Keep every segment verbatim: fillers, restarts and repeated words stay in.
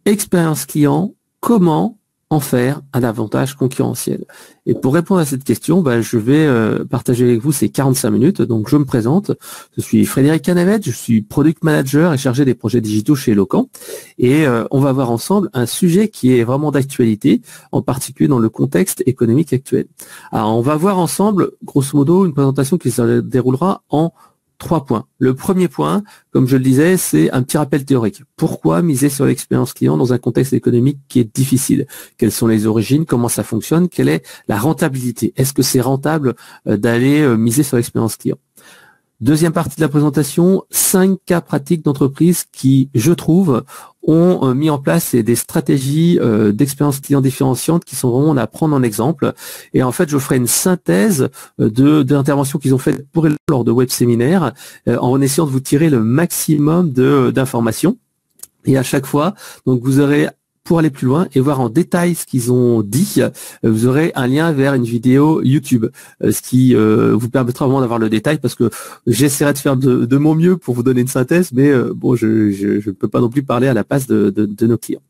expérience client, comment en faire un avantage concurrentiel? Et pour répondre à cette question, bah, je vais euh, partager avec vous ces quarante-cinq minutes. Donc, je me présente. Je suis Frédéric Canavet, je suis Product Manager et chargé des projets digitaux chez Eloquent. Et euh, on va voir ensemble un sujet qui est vraiment d'actualité, en particulier dans le contexte économique actuel. Alors, on va voir ensemble, grosso modo, une présentation qui se déroulera en trois points. Le premier point, comme je le disais, c'est un petit rappel théorique. Pourquoi miser sur l'expérience client dans un contexte économique qui est difficile? Quelles sont les origines? Comment ça fonctionne? Quelle est la rentabilité? Est-ce que c'est rentable d'aller miser sur l'expérience client? Deuxième partie de la présentation, cinq cas pratiques d'entreprises qui, je trouve, ont mis en place des stratégies d'expérience client différenciantes qui sont vraiment à prendre en exemple. Et en fait, je ferai une synthèse de, de l'intervention qu'ils ont faite pour lors de web séminaires en essayant de vous tirer le maximum de d'informations. Et à chaque fois, donc vous aurez, pour aller plus loin et voir en détail ce qu'ils ont dit, vous aurez un lien vers une vidéo YouTube, ce qui euh, vous permettra vraiment d'avoir le détail, parce que j'essaierai de faire de, de mon mieux pour vous donner une synthèse, mais euh, bon, je ne peux pas non plus parler à la place de, de, de nos clients.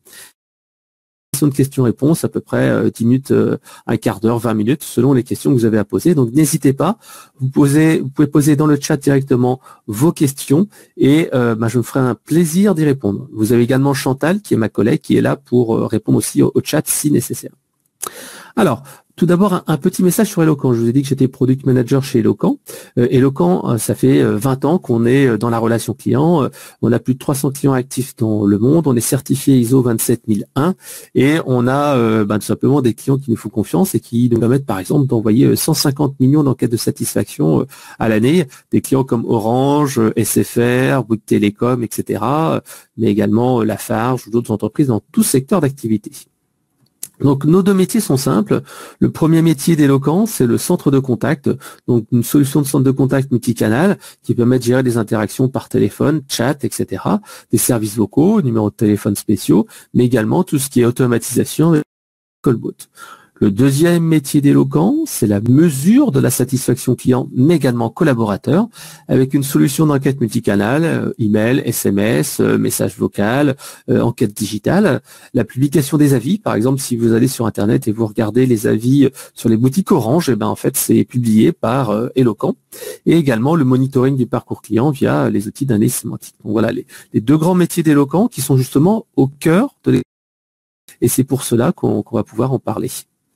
De questions-réponses, à peu près euh, dix minutes, euh, un quart d'heure, vingt minutes, selon les questions que vous avez à poser. Donc n'hésitez pas, vous, posez, vous pouvez poser dans le chat directement vos questions et euh, bah, je me ferai un plaisir d'y répondre. Vous avez également Chantal, qui est ma collègue, qui est là pour euh, répondre aussi au, au chat si nécessaire. Alors, tout d'abord, un, un petit message sur Eloquent. Je vous ai dit que j'étais Product Manager chez Eloquent. Euh, Eloquent, euh, ça fait vingt ans qu'on est dans la relation client. Euh, on a plus de trois cents clients actifs dans le monde. On est certifié I S O vingt-sept mille un et on a euh, bah, tout simplement des clients qui nous font confiance et qui nous permettent, par exemple, d'envoyer cent cinquante millions d'enquêtes de satisfaction euh, à l'année. Des clients comme Orange, S F R, Bouygues Télécom, et cetera. Mais également euh, Lafarge ou d'autres entreprises dans tout secteur d'activité. Donc nos deux métiers sont simples. Le premier métier d'Eloquent, c'est le centre de contact, donc une solution de centre de contact multicanal qui permet de gérer des interactions par téléphone, chat, et cetera, des services vocaux, numéros de téléphone spéciaux, mais également tout ce qui est automatisation et callbot. Le deuxième métier d'Eloquent, c'est la mesure de la satisfaction client, mais également collaborateur, avec une solution d'enquête multicanal, euh, email, S M S, euh, message vocal, euh, enquête digitale, la publication des avis. Par exemple, si vous allez sur Internet et vous regardez les avis sur les boutiques Orange, et ben en fait, c'est publié par euh, Eloquent. Et également le monitoring du parcours client via les outils d'analyse sémantique. Donc voilà les, les deux grands métiers d'Eloquent qui sont justement au cœur de l'expérience. Et c'est pour cela qu'on qu'on va pouvoir en parler.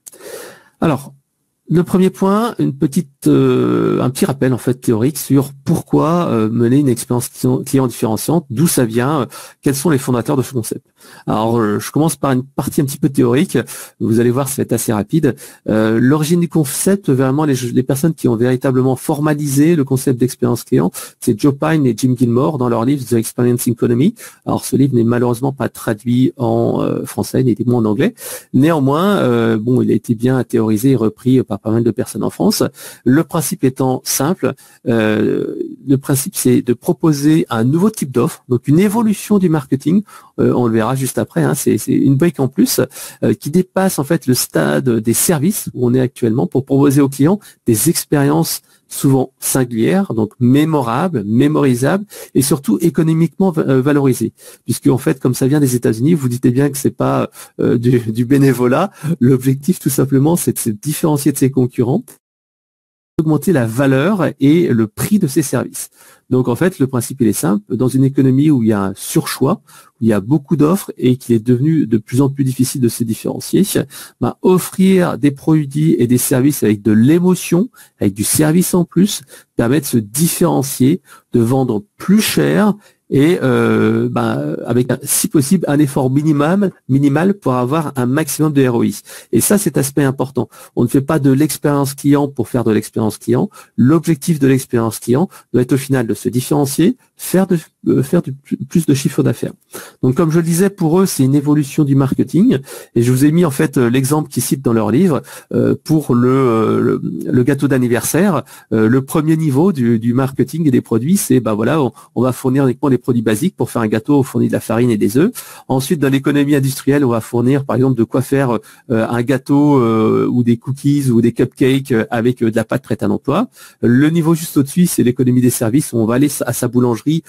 Alors, le premier point, une petite, euh, un petit rappel en fait théorique sur pourquoi euh, mener une expérience client différenciante, d'où ça vient, euh, quels sont les fondateurs de ce concept. Alors, euh, je commence par une partie un petit peu théorique. Vous allez voir, ça va être assez rapide. Euh, L'origine du concept, vraiment, les, les personnes qui ont véritablement formalisé le concept d'expérience client, c'est Joe Pine et Jim Gilmore dans leur livre The Experience Economy. Alors, ce livre n'est malheureusement pas traduit en euh, français, ni moins en anglais. Néanmoins, euh, bon, il a été bien théorisé et repris par pas mal de personnes en France. Le principe étant simple, euh, le principe c'est de proposer un nouveau type d'offre, donc une évolution du marketing, euh, on le verra juste après, hein, c'est une brique en plus euh, qui dépasse en fait le stade des services où on est actuellement pour proposer aux clients des expériences souvent singulières, donc mémorables, mémorisables et surtout économiquement valorisées. Puisque en fait, comme ça vient des États-Unis, vous dites bien que c'est pas euh, du, du bénévolat. L'objectif, tout simplement, c'est de se différencier de ses concurrents, augmenter la valeur et le prix de ses services. Donc en fait, le principe il est simple. Dans une économie où il y a un surchoix, où il y a beaucoup d'offres et qu'il est devenu de plus en plus difficile de se différencier, ben, offrir des produits et des services avec de l'émotion, avec du service en plus, permet de se différencier, de vendre plus cher et euh, ben, avec si possible un effort minimal, minimal pour avoir un maximum de R O I. Et ça, c'est aspect important. On ne fait pas de l'expérience client pour faire de l'expérience client. L'objectif de l'expérience client doit être au final de se différencier, faire de euh, faire du, plus de chiffre d'affaires. Donc, comme je le disais, pour eux, c'est une évolution du marketing. Et je vous ai mis en fait l'exemple qu'ils citent dans leur livre euh, pour le, le, le gâteau d'anniversaire. Euh, le premier niveau du, du marketing et des produits, c'est ben voilà, on, on va fournir uniquement des produits basiques. Pour faire un gâteau, on fournit de la farine et des œufs. Ensuite, dans l'économie industrielle, on va fournir, par exemple, de quoi faire euh, un gâteau euh, ou des cookies ou des cupcakes avec euh, de la pâte prête à l'emploi. Le niveau juste au-dessus, c'est l'économie des services où on va aller à sa boulangerie, acheter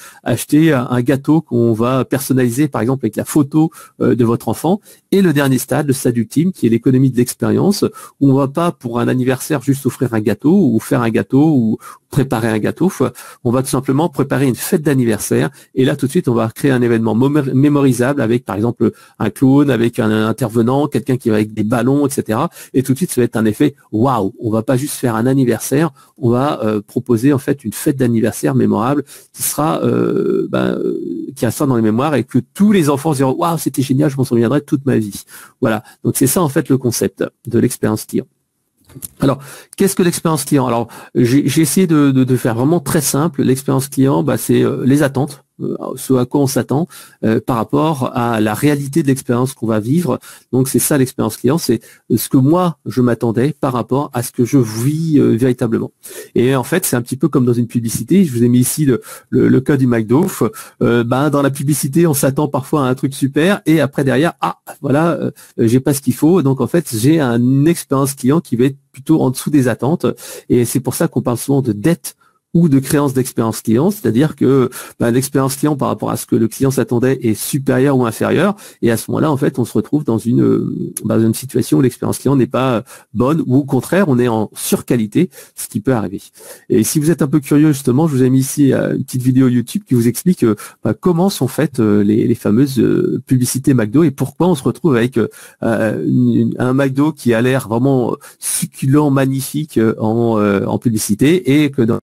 acheter un, un gâteau qu'on va personnaliser, par exemple, avec la photo euh, de votre enfant. Et le dernier stade, le stade ultime, qui est l'économie de l'expérience, où on va pas, pour un anniversaire, juste offrir un gâteau, ou faire un gâteau, ou préparer un gâteau. On va tout simplement préparer une fête d'anniversaire. Et là, tout de suite, on va créer un événement mémorisable avec, par exemple, un clown, avec un intervenant, quelqu'un qui va avec des ballons, et cetera. Et tout de suite, ça va être un effet waouh. On va pas juste faire un anniversaire, on va euh, proposer en fait une fête d'anniversaire mémorable qui sera, euh, ben, euh, qui restera dans les mémoires et que tous les enfants se diront waouh, c'était génial, je m'en souviendrai toute ma vie. Voilà. Donc c'est ça en fait le concept de l'expérience client. Alors, qu'est-ce que l'expérience client? Alors, j'ai, j'ai essayé de, de, de faire vraiment très simple. L'expérience client, bah, c'est euh, les attentes, euh, ce à quoi on s'attend euh, par rapport à la réalité de l'expérience qu'on va vivre. Donc, c'est ça l'expérience client, c'est ce que moi, je m'attendais par rapport à ce que je vis euh, véritablement. Et en fait, c'est un petit peu comme dans une publicité. Je vous ai mis ici le, le, le cas du McDo. Euh, bah, dans la publicité, on s'attend parfois à un truc super et après derrière, ah, voilà, euh, j'ai pas ce qu'il faut. Donc, en fait, j'ai une expérience client qui va être plutôt en dessous des attentes. Et c'est pour ça qu'on parle souvent de dette ou de créance d'expérience client, c'est-à-dire que ben, l'expérience client par rapport à ce que le client s'attendait est supérieure ou inférieure, et à ce moment-là, en fait, on se retrouve dans une, dans une situation où l'expérience client n'est pas bonne, ou au contraire, on est en surqualité, ce qui peut arriver. Et si vous êtes un peu curieux, justement, je vous ai mis ici une petite vidéo YouTube qui vous explique ben, comment sont faites les, les fameuses publicités McDo et pourquoi on se retrouve avec euh, une, un McDo qui a l'air vraiment succulent, magnifique en, euh, en publicité, et que dans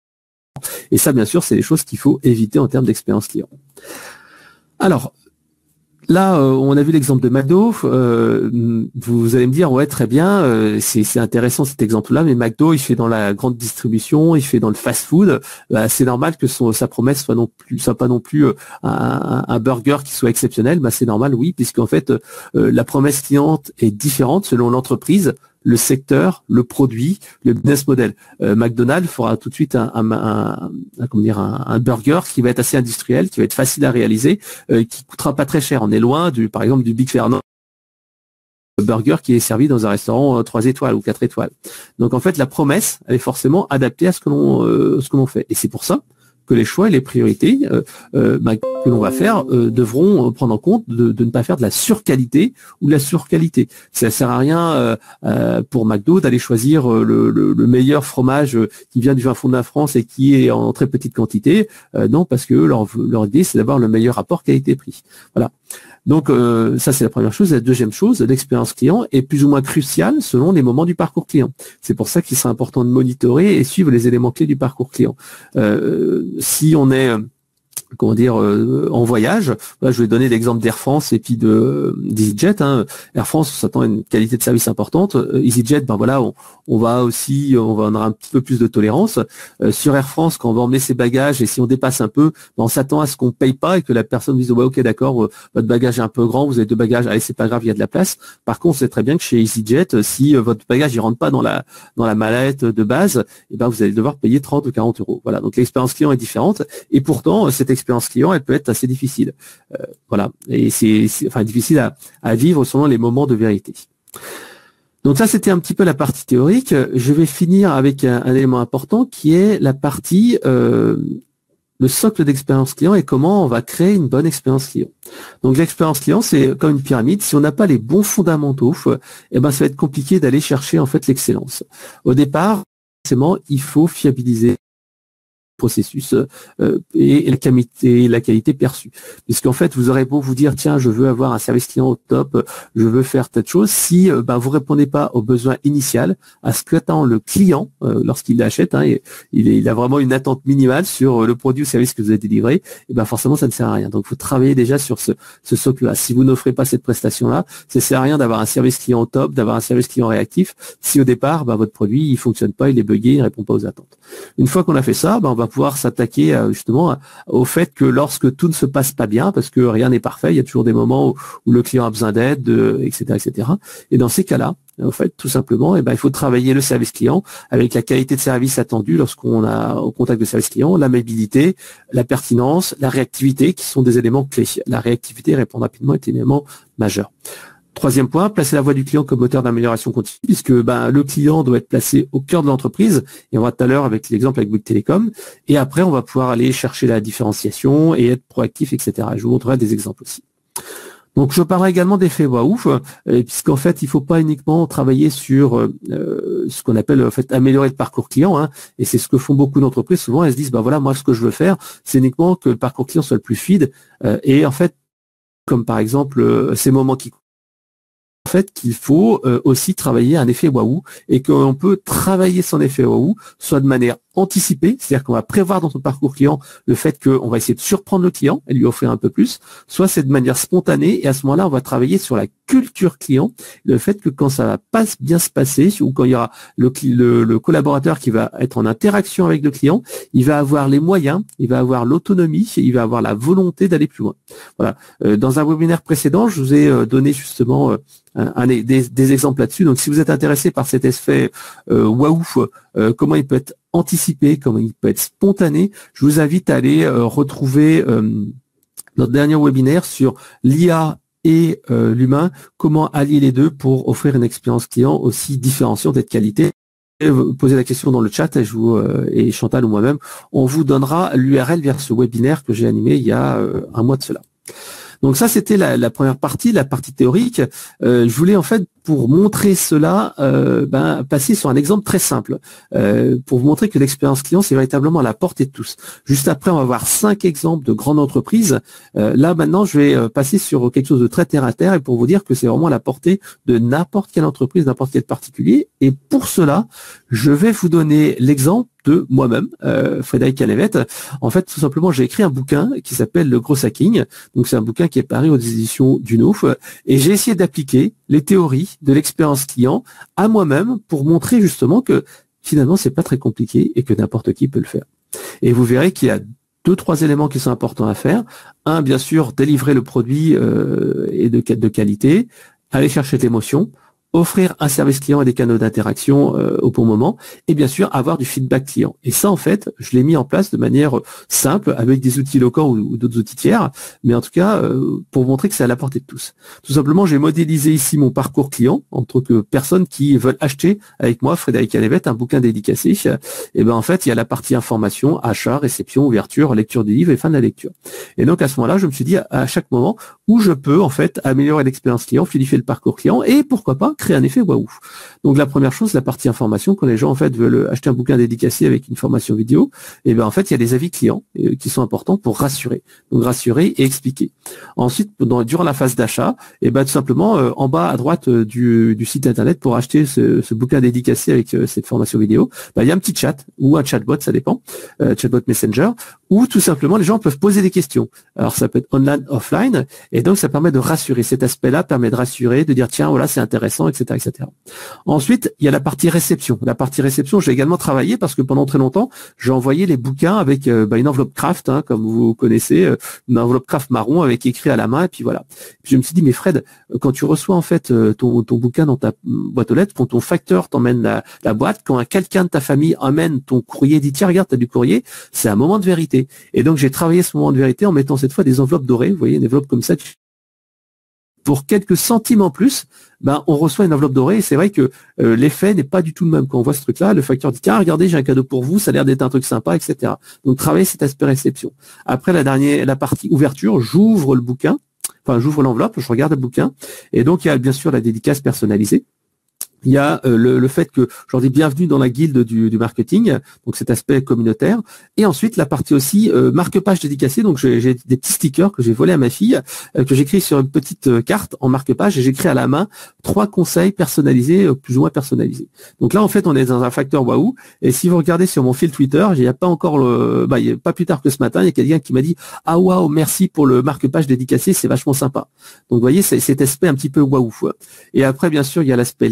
Et ça, bien sûr, c'est des choses qu'il faut éviter en termes d'expérience client. Alors, là, euh, on a vu l'exemple de McDo. Euh, vous allez me dire, ouais, très bien, euh, c'est, c'est intéressant cet exemple-là, mais McDo, il fait dans la grande distribution, il fait dans le fast-food. Bah, c'est normal que son, sa promesse soit non plus, soit pas non plus euh, un, un burger qui soit exceptionnel. Bah, c'est normal, oui, puisqu'en fait, euh, la promesse cliente est différente selon l'entreprise, le secteur, le produit, le business model. Euh, McDonald's fera tout de suite un, un, un, un, comment dire, un, un burger qui va être assez industriel, qui va être facile à réaliser, euh, qui coûtera pas très cher. On est loin, du, par exemple, du Big Fernand burger qui est servi dans un restaurant trois étoiles ou quatre étoiles. Donc en fait, la promesse, elle est forcément adaptée à ce que l'on, euh, ce que l'on fait. Et c'est pour ça que les choix et les priorités euh, euh, bah, que l'on va faire euh, devront prendre en compte de, de ne pas faire de la surqualité ou de la surqualité. Ça sert à rien euh, euh, pour McDo d'aller choisir euh, le, le, le meilleur fromage qui vient du fin fond de la France et qui est en très petite quantité. Euh, non, parce que leur, leur idée, c'est d'avoir le meilleur rapport qualité-prix. Voilà. Donc euh, ça, c'est la première chose. La deuxième chose, l'expérience client est plus ou moins cruciale selon les moments du parcours client. C'est pour ça qu'il sera important de monitorer et suivre les éléments clés du parcours client. Euh, si on est comment dire, euh, en voyage. Là, je vais donner l'exemple d'Air France et puis de d'EasyJet. Hein. Air France, on s'attend à une qualité de service importante. Euh, EasyJet, ben voilà, on, on va aussi, on va en avoir un petit peu plus de tolérance. Euh, sur Air France, quand on va emmener ses bagages et si on dépasse un peu, ben on s'attend à ce qu'on paye pas et que la personne dise, ouais, ok, d'accord, euh, votre bagage est un peu grand, vous avez deux bagages, allez, c'est pas grave, il y a de la place. Par contre, on sait très bien que chez EasyJet, si euh, votre bagage il rentre pas dans la dans la mallette de base, et ben vous allez devoir payer trente ou quarante euros. Voilà. Donc l'expérience client est différente et pourtant cette expérience client, elle peut être assez difficile. Euh, voilà. Et c'est, c'est enfin difficile à, à vivre selon les moments de vérité. Donc ça, c'était un petit peu la partie théorique. Je vais finir avec un, un élément important qui est la partie euh, le socle d'expérience client et comment on va créer une bonne expérience client. Donc l'expérience client, c'est comme une pyramide. Si on n'a pas les bons fondamentaux, eh ben ça va être compliqué d'aller chercher en fait l'excellence. Au départ, forcément, il faut fiabiliser processus euh, et la qualité, la qualité perçue. Puisqu'en fait, vous aurez beau vous dire, tiens, je veux avoir un service client au top, je veux faire telle chose, si euh, ben, vous répondez pas au besoin initial, à ce qu'attend le client euh, lorsqu'il l'achète, hein, et, il, est, il a vraiment une attente minimale sur le produit ou service que vous avez délivré, et ben forcément, ça ne sert à rien. Donc, il faut travailler déjà sur ce, ce socle-là. Si vous n'offrez pas cette prestation-là, ça ne sert à rien d'avoir un service client au top, d'avoir un service client réactif, si au départ, ben, votre produit, il fonctionne pas, il est buggé, il répond pas aux attentes. Une fois qu'on a fait ça, ben, on va pouvoir s'attaquer euh, justement au fait que lorsque tout ne se passe pas bien, parce que rien n'est parfait, il y a toujours des moments où, où le client a besoin d'aide, de, et cetera, et cetera. Et dans ces cas-là, en fait, tout simplement, eh ben, il faut travailler le service client avec la qualité de service attendue lorsqu'on a au contact de service client, l'amabilité, la pertinence, la réactivité, qui sont des éléments clés. La réactivité, répondre rapidement, est un élément majeur. Troisième point, placer la voix du client comme moteur d'amélioration continue, puisque ben, le client doit être placé au cœur de l'entreprise, et on va tout à l'heure avec l'exemple avec Bouygues Télécom, et après on va pouvoir aller chercher la différenciation et être proactif, et cetera. Je vous montrerai des exemples aussi. Donc je parlerai également d'effet waouh, puisqu'en fait il ne faut pas uniquement travailler sur euh, ce qu'on appelle en fait améliorer le parcours client, hein, et c'est ce que font beaucoup d'entreprises. Souvent elles se disent bah voilà, moi ce que je veux faire, c'est uniquement que le parcours client soit le plus fluide, euh, et en fait comme par exemple euh, ces moments qui en fait qu'il faut euh, aussi travailler un effet waouh, et qu'on peut travailler son effet waouh soit de manière anticipée, c'est-à-dire qu'on va prévoir dans son parcours client le fait qu'on va essayer de surprendre le client et lui offrir un peu plus, soit c'est de manière spontanée, et à ce moment-là on va travailler sur la culture client, le fait que quand ça va pas bien se passer, ou quand il y aura le, le, le collaborateur qui va être en interaction avec le client, il va avoir les moyens, il va avoir l'autonomie, il va avoir la volonté d'aller plus loin. Voilà. Euh, dans un webinaire précédent, je vous ai euh, donné justement euh, un, un, des, des exemples là-dessus. Donc si vous êtes intéressé par cet effet euh, waouh, euh, comment il peut être anticipé, comment il peut être spontané, je vous invite à aller euh, retrouver euh, notre dernier webinaire sur l'I A et euh, l'humain, comment allier les deux pour offrir une expérience client aussi différenciante et de qualité. Et vous posez la question dans le chat, et, je vous, euh, et Chantal ou moi-même, on vous donnera l'U R L vers ce webinaire que j'ai animé il y a euh, un mois de cela. Donc ça, c'était la, la première partie, la partie théorique. Euh, je voulais en fait, pour montrer cela, euh, ben, passer sur un exemple très simple, euh, pour vous montrer que l'expérience client, c'est véritablement à la portée de tous. Juste après, on va voir cinq exemples de grandes entreprises. Euh, là, maintenant, je vais passer sur quelque chose de très terre à terre, et pour vous dire que c'est vraiment à la portée de n'importe quelle entreprise, n'importe quel particulier. Et pour cela, je vais vous donner l'exemple de moi-même, euh, Frédéric Canavette. En fait, tout simplement, j'ai écrit un bouquin qui s'appelle Le Gros Hacking. Donc, c'est un bouquin qui est paru aux éditions du Nouf. Et j'ai essayé d'appliquer les théories de l'expérience client à moi-même pour montrer justement que finalement, c'est pas très compliqué et que n'importe qui peut le faire. Et vous verrez qu'il y a deux, trois éléments qui sont importants à faire. Un, bien sûr, délivrer le produit euh, et de, de qualité, aller chercher l'émotion, offrir un service client et des canaux d'interaction euh, au bon moment, et bien sûr avoir du feedback client. Et ça, en fait, je l'ai mis en place de manière simple avec des outils locaux ou, ou d'autres outils tiers, mais en tout cas euh, pour montrer que c'est à la portée de tous. Tout simplement, j'ai modélisé ici mon parcours client en tant que personnes qui veulent acheter avec moi, Frédéric Canavette, un bouquin dédicacé. Et ben en fait, il y a la partie information, achat, réception, ouverture, lecture du livre et fin de la lecture. Et donc à ce moment-là, je me suis dit à, à chaque moment où je peux en fait améliorer l'expérience client, fluidifier le parcours client et pourquoi pas créer un effet waouh. Donc la première chose, la partie information, quand les gens en fait veulent acheter un bouquin dédicacé avec une formation vidéo, et bien en fait il y a des avis clients euh, qui sont importants pour rassurer, donc rassurer et expliquer. Ensuite, pendant, durant la phase d'achat, et ben tout simplement euh, en bas à droite euh, du, du site internet pour acheter ce, ce bouquin dédicacé avec euh, cette formation vidéo, ben, il y a un petit chat ou un chatbot, ça dépend, euh, chatbot Messenger, où tout simplement les gens peuvent poser des questions. Alors ça peut être online, offline, et donc ça permet de rassurer. Cet aspect-là permet de rassurer, de dire tiens voilà c'est intéressant, et cetera, et cetera. Ensuite, il y a la partie réception. La partie réception, j'ai également travaillé parce que pendant très longtemps, j'ai envoyé les bouquins avec euh, bah, une enveloppe craft, hein, comme vous connaissez, euh, une enveloppe craft marron avec écrit à la main, et puis voilà. Puis je me suis dit mais Fred, quand tu reçois en fait euh, ton, ton bouquin dans ta boîte aux lettres, quand ton facteur t'emmène la, la boîte, quand un, quelqu'un de ta famille emmène ton courrier, dit tiens regarde t'as du courrier, c'est un moment de vérité. Et donc j'ai travaillé ce moment de vérité en mettant cette fois des enveloppes dorées, vous voyez une enveloppe comme ça. Pour quelques centimes en plus, ben on reçoit une enveloppe dorée et c'est vrai que euh, l'effet n'est pas du tout le même. Quand on voit ce truc-là, le facteur dit tiens regardez j'ai un cadeau pour vous, ça a l'air d'être un truc sympa, et cetera. Donc travailler cet aspect réception. Après la dernière, la partie ouverture, j'ouvre le bouquin, enfin j'ouvre l'enveloppe, je regarde le bouquin et donc il y a bien sûr la dédicace personnalisée. Il y a euh, le, le fait que je leur dis bienvenue dans la guilde du, du marketing, donc cet aspect communautaire. Et ensuite, la partie aussi euh, marque-page dédicacée. Donc, j'ai, j'ai des petits stickers que j'ai volés à ma fille, euh, que j'écris sur une petite euh, carte en marque-page et j'écris à la main trois conseils personnalisés, euh, plus ou moins personnalisés. Donc là, en fait, on est dans un facteur waouh. Et si vous regardez sur mon fil Twitter, il n'y a pas encore le, bah, il y a pas plus tard que ce matin, il y a quelqu'un qui m'a dit ah waouh, merci pour le marque-page dédicacé, c'est vachement sympa. Donc, vous voyez, c'est cet aspect un petit peu waouh. Et après, bien sûr, il y a l'aspect lecture.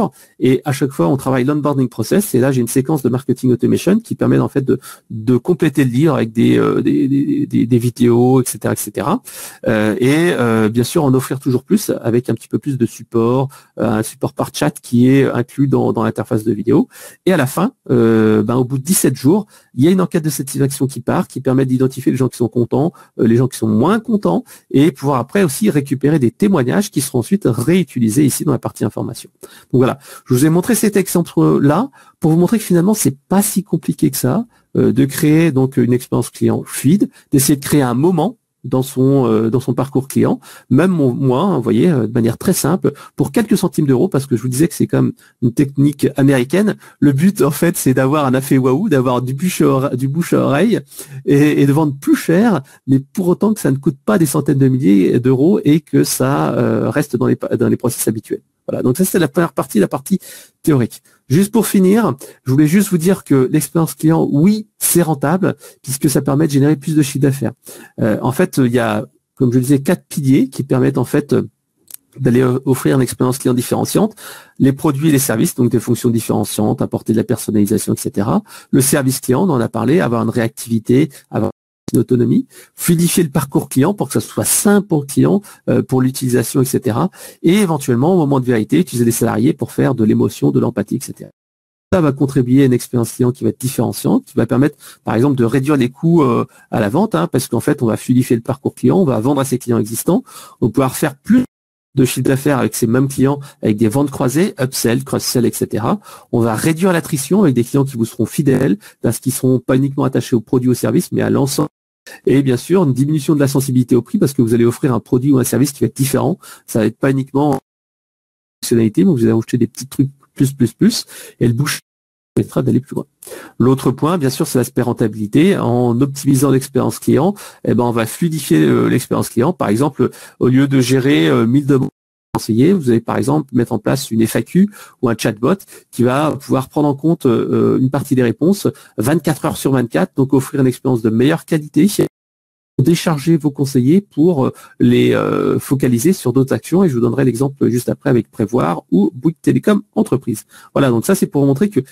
utilisateurs. Et à chaque fois, on travaille l'onboarding process. Et là, j'ai une séquence de marketing automation qui permet en fait de, de compléter le livre avec des, euh, des, des, des, des vidéos, et cetera, et cetera. Euh, et euh, bien sûr, en offrir toujours plus avec un petit peu plus de support, euh, un support par chat qui est inclus dans, dans l'interface de vidéo. Et à la fin, euh, ben, au bout de dix-sept jours, il y a une enquête de satisfaction qui part, qui permet d'identifier les gens qui sont contents, euh, les gens qui sont moins contents, et pouvoir après aussi récupérer des témoignages qui seront ensuite réutilisés ici dans la partie information. Donc voilà, je vous ai montré cet exemple-là pour vous montrer que finalement, c'est pas si compliqué que ça euh, de créer donc une expérience client fluide, d'essayer de créer un moment dans son euh, dans son parcours client, même mon, moi, hein, vous voyez, euh, de manière très simple, pour quelques centimes d'euros, parce que je vous disais que c'est quand même une technique américaine. Le but, en fait, c'est d'avoir un effet waouh, d'avoir du bouche à, du bouche à oreille et, et de vendre plus cher, mais pour autant que ça ne coûte pas des centaines de milliers d'euros et que ça euh, reste dans les dans les process habituels. Voilà, donc ça c'était la première partie, la partie théorique. Juste pour finir, je voulais juste vous dire que l'expérience client, oui, c'est rentable, puisque ça permet de générer plus de chiffre d'affaires. Euh, en fait, il y a, comme je le disais, quatre piliers qui permettent en fait d'aller offrir une expérience client différenciante. Les produits et les services, donc des fonctions différenciantes, apporter de la personnalisation, et cetera. Le service client, on en a parlé, avoir une réactivité, avoir une autonomie, fluidifier le parcours client pour que ça soit simple pour le client, euh, pour l'utilisation, et cetera. Et éventuellement, au moment de vérité, utiliser des salariés pour faire de l'émotion, de l'empathie, et cetera. Ça va contribuer à une expérience client qui va être différenciante, qui va permettre, par exemple, de réduire les coûts euh, à la vente, hein, parce qu'en fait, on va fluidifier le parcours client, on va vendre à ses clients existants, on va pouvoir faire plus de chiffre d'affaires avec ces mêmes clients, avec des ventes croisées, upsell, cross-sell, et cetera. On va réduire l'attrition avec des clients qui vous seront fidèles, parce qu'ils ne seront pas uniquement attachés aux produits ou aux services, mais à l'ensemble. Et bien sûr, une diminution de la sensibilité au prix parce que vous allez offrir un produit ou un service qui va être différent. Ça va être pas uniquement en fonctionnalité, mais vous allez ajouter des petits trucs plus, plus, plus, et le bouche permettra d'aller plus loin. L'autre point, bien sûr, c'est l'aspect rentabilité. En optimisant l'expérience client, eh ben, on va fluidifier euh, l'expérience client. Par exemple, au lieu de gérer euh, mille demandes conseillers, vous allez par exemple mettre en place une F A Q ou un chatbot qui va pouvoir prendre en compte euh, une partie des réponses vingt-quatre heures sur vingt-quatre, donc offrir une expérience de meilleure qualité, décharger vos conseillers pour les euh, focaliser sur d'autres actions, et je vous donnerai l'exemple juste après avec Prévoir ou Bouygues Télécom Entreprise. Voilà, donc ça c'est pour montrer que